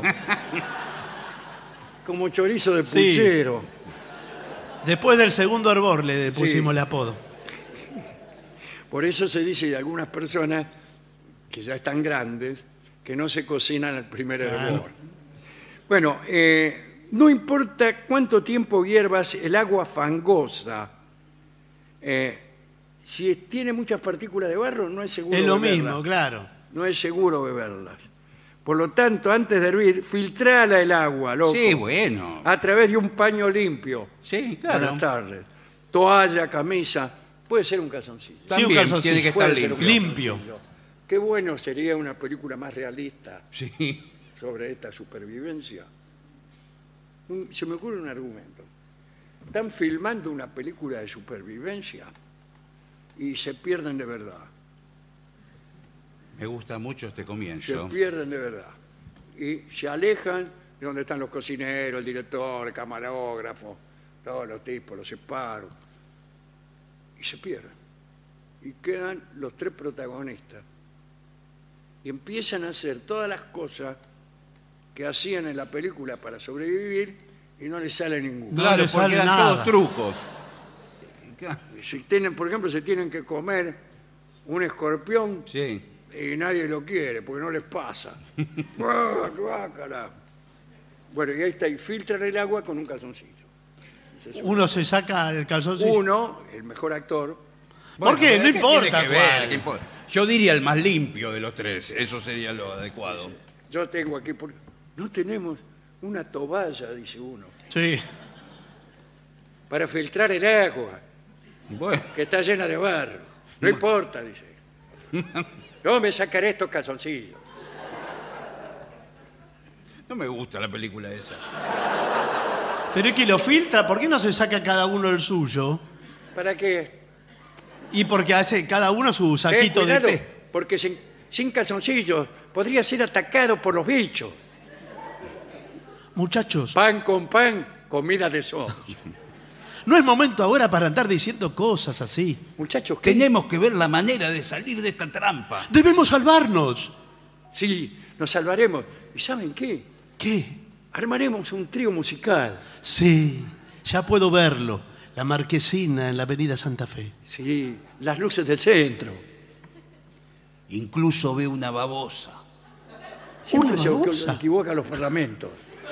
Como chorizo de Sí. puchero. Después del segundo hervor le pusimos el apodo. Por eso se dice de algunas personas que ya están grandes que no se cocinan al primer hervor. Bueno, no importa cuánto tiempo hiervas el agua fangosa, si tiene muchas partículas de barro no es seguro Es lo beberla. mismo, claro. No es seguro beberlas. Por lo tanto, antes de hervir, filtrala el agua, loco. Sí, bueno. A través de un paño limpio. Sí, Buenas claro. tardes. Toalla, camisa, puede ser un calzoncillo. Sí, un También calzoncillo. tiene que Puede estar ser un limpio. Limpio. Qué bueno sería una película más realista Sí. sobre esta supervivencia. Se me ocurre un argumento. Están filmando una película de supervivencia y se pierden de verdad. Me gusta mucho este Se comienzo. pierden de verdad. Y se alejan de donde están los cocineros, el director, el camarógrafo, todos los tipos, los separos. Y se pierden. Y quedan los tres protagonistas. Y empiezan a hacer todas las cosas que hacían en la película para sobrevivir y no les sale ninguno. No Claro, le porque sale eran nada. todos trucos. Si tienen, por ejemplo, se tienen que comer un escorpión Sí. y nadie lo quiere porque no les pasa. Guácala. Bueno, y ahí está, y filtran el agua con un calzoncillo. Uno se saca el calzoncillo. Uno, el mejor actor, ¿Por qué? pero No ¿qué importa tiene que ver? cuál. ¿Qué importa? Yo diría el más limpio de los tres. Eso sería lo adecuado. yo tengo aquí, no tenemos una toalla, dice uno, Sí. para filtrar el agua, Bueno, que está llena de barro. No importa, dice. Yo me sacaré estos calzoncillos. no me gusta la película esa. Pero es que lo filtra, ¿por qué no se saca cada uno el suyo? ¿Para qué? Y porque hace cada uno su saquito de Cuidado, té. porque sin calzoncillos podría ser atacado por los bichos. Muchachos, Pan con pan, comida de sol. no es momento ahora para andar diciendo cosas así. Muchachos, ¿qué? Tenemos que ver la manera de salir de esta trampa. Debemos salvarnos. Sí, nos salvaremos. ¿Y saben qué? ¿Qué? Armaremos un trío musical. Sí, ya puedo verlo. La marquesina en la avenida Santa Fe. Sí, las luces del centro. Incluso ve una babosa. Siempre ¿Una se babosa? equivocan los parlamentos.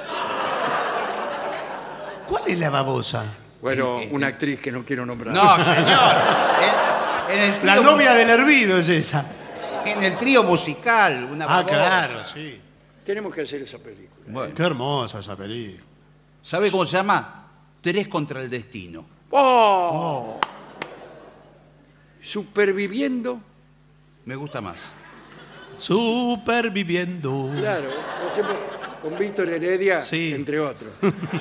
¿Cuál es la babosa? Bueno, una actriz que no quiero nombrar. No, señor. En el La trío- novia del hervido es esa. En el trío musical, una Ah, babosa. claro, sí. Tenemos que hacer esa película. Bueno, Qué hermosa esa película. ¿sabe cómo se llama? 3 contra el destino. ¡Oh! Superviviendo. Me gusta más. Superviviendo. Claro, lo hacemos con Víctor Heredia, Sí. entre otros.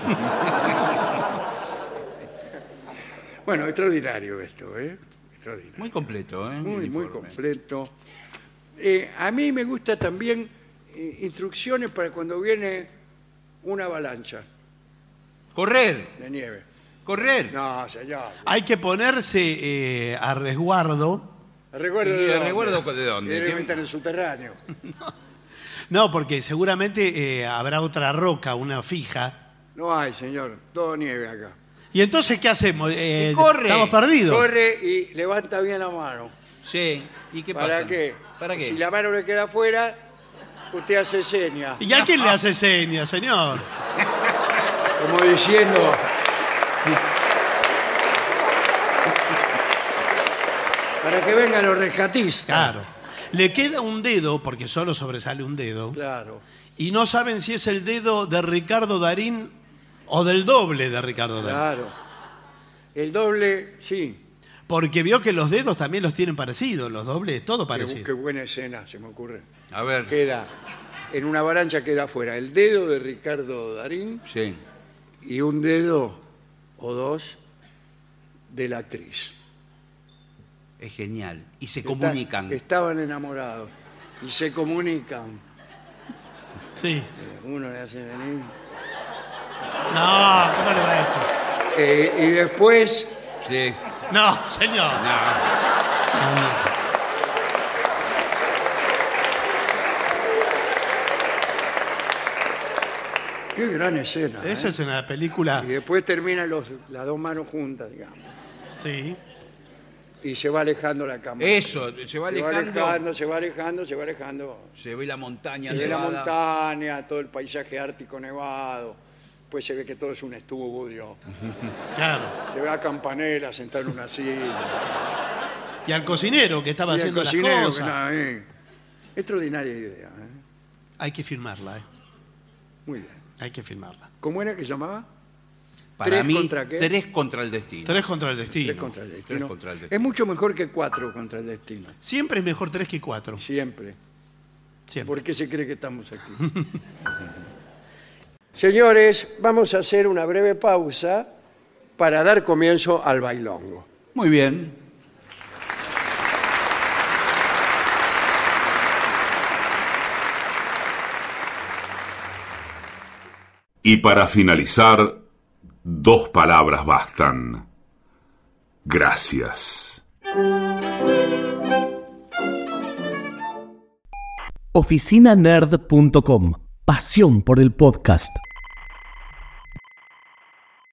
Bueno, extraordinario esto, ¿eh? Extraordinario. Muy completo, ¿eh? Muy, El muy informe. completo. A mí me gusta también instrucciones para cuando viene una avalancha Correr, de nieve. correr. No, señor. Hay que ponerse a resguardo. Recuerdo ¿Y de el dónde. recuerdo de dónde? Debe ¿Qué? estar en el subterráneo. No, porque seguramente habrá otra roca, una fija. No hay, señor. Todo nieve acá. ¿Y entonces qué hacemos? Y corre. ¿Estamos perdidos? Corre y levanta bien la mano. Sí. ¿Y qué pasa? ¿Para qué? ¿Para qué? Si la mano le queda afuera, usted hace señas. ¿Y a quién le hace señas, señor? Como diciendo... Para que vengan los rescatistas. Claro. Le queda un dedo, porque solo sobresale un dedo, Claro. y no saben si es el dedo de Ricardo Darín o del doble de Ricardo Darín. Claro. El doble, sí. Porque vio que los dedos también los tienen parecidos, los dobles, todo Qué parecido. buena escena, se me ocurre. A ver. Queda, en una avalancha queda afuera el dedo de Ricardo Darín Sí. y un dedo o dos de la actriz. Es genial. Y se comunican. Estaban enamorados y se comunican. Sí. Uno le hace venir. No, ¿cómo le va a decir? Y después Sí. No, señor. No. Qué gran escena. Esa es una película. Y después terminan las dos manos juntas, digamos. Sí. Y se va alejando la cámara. Eso, se va alejando. Se va alejando. Se ve la montaña Se ve la nevada. montaña, todo el paisaje ártico nevado. Pues se ve que todo es un estudio. Claro. Se ve a Campanella sentado en una silla. Y al cocinero que estaba Y al haciendo las cocinero, que cosas. nada, extraordinaria idea. Hay que filmarla, Muy bien. Hay que filmarla. ¿Cómo era que llamaba? Para ¿Tres mí, contra qué? 3 contra el destino. 3 contra el destino. 3 contra el destino. 3 contra el destino. Es mucho mejor que 4 contra el destino. Siempre es mejor 3 que 4. Siempre. Siempre. ¿Por qué se cree que estamos aquí? Señores, vamos a hacer una breve pausa para dar comienzo al bailongo. Muy bien. Y para finalizar, 2 palabras bastan. Gracias. Oficinanerd.com. Pasión por el podcast.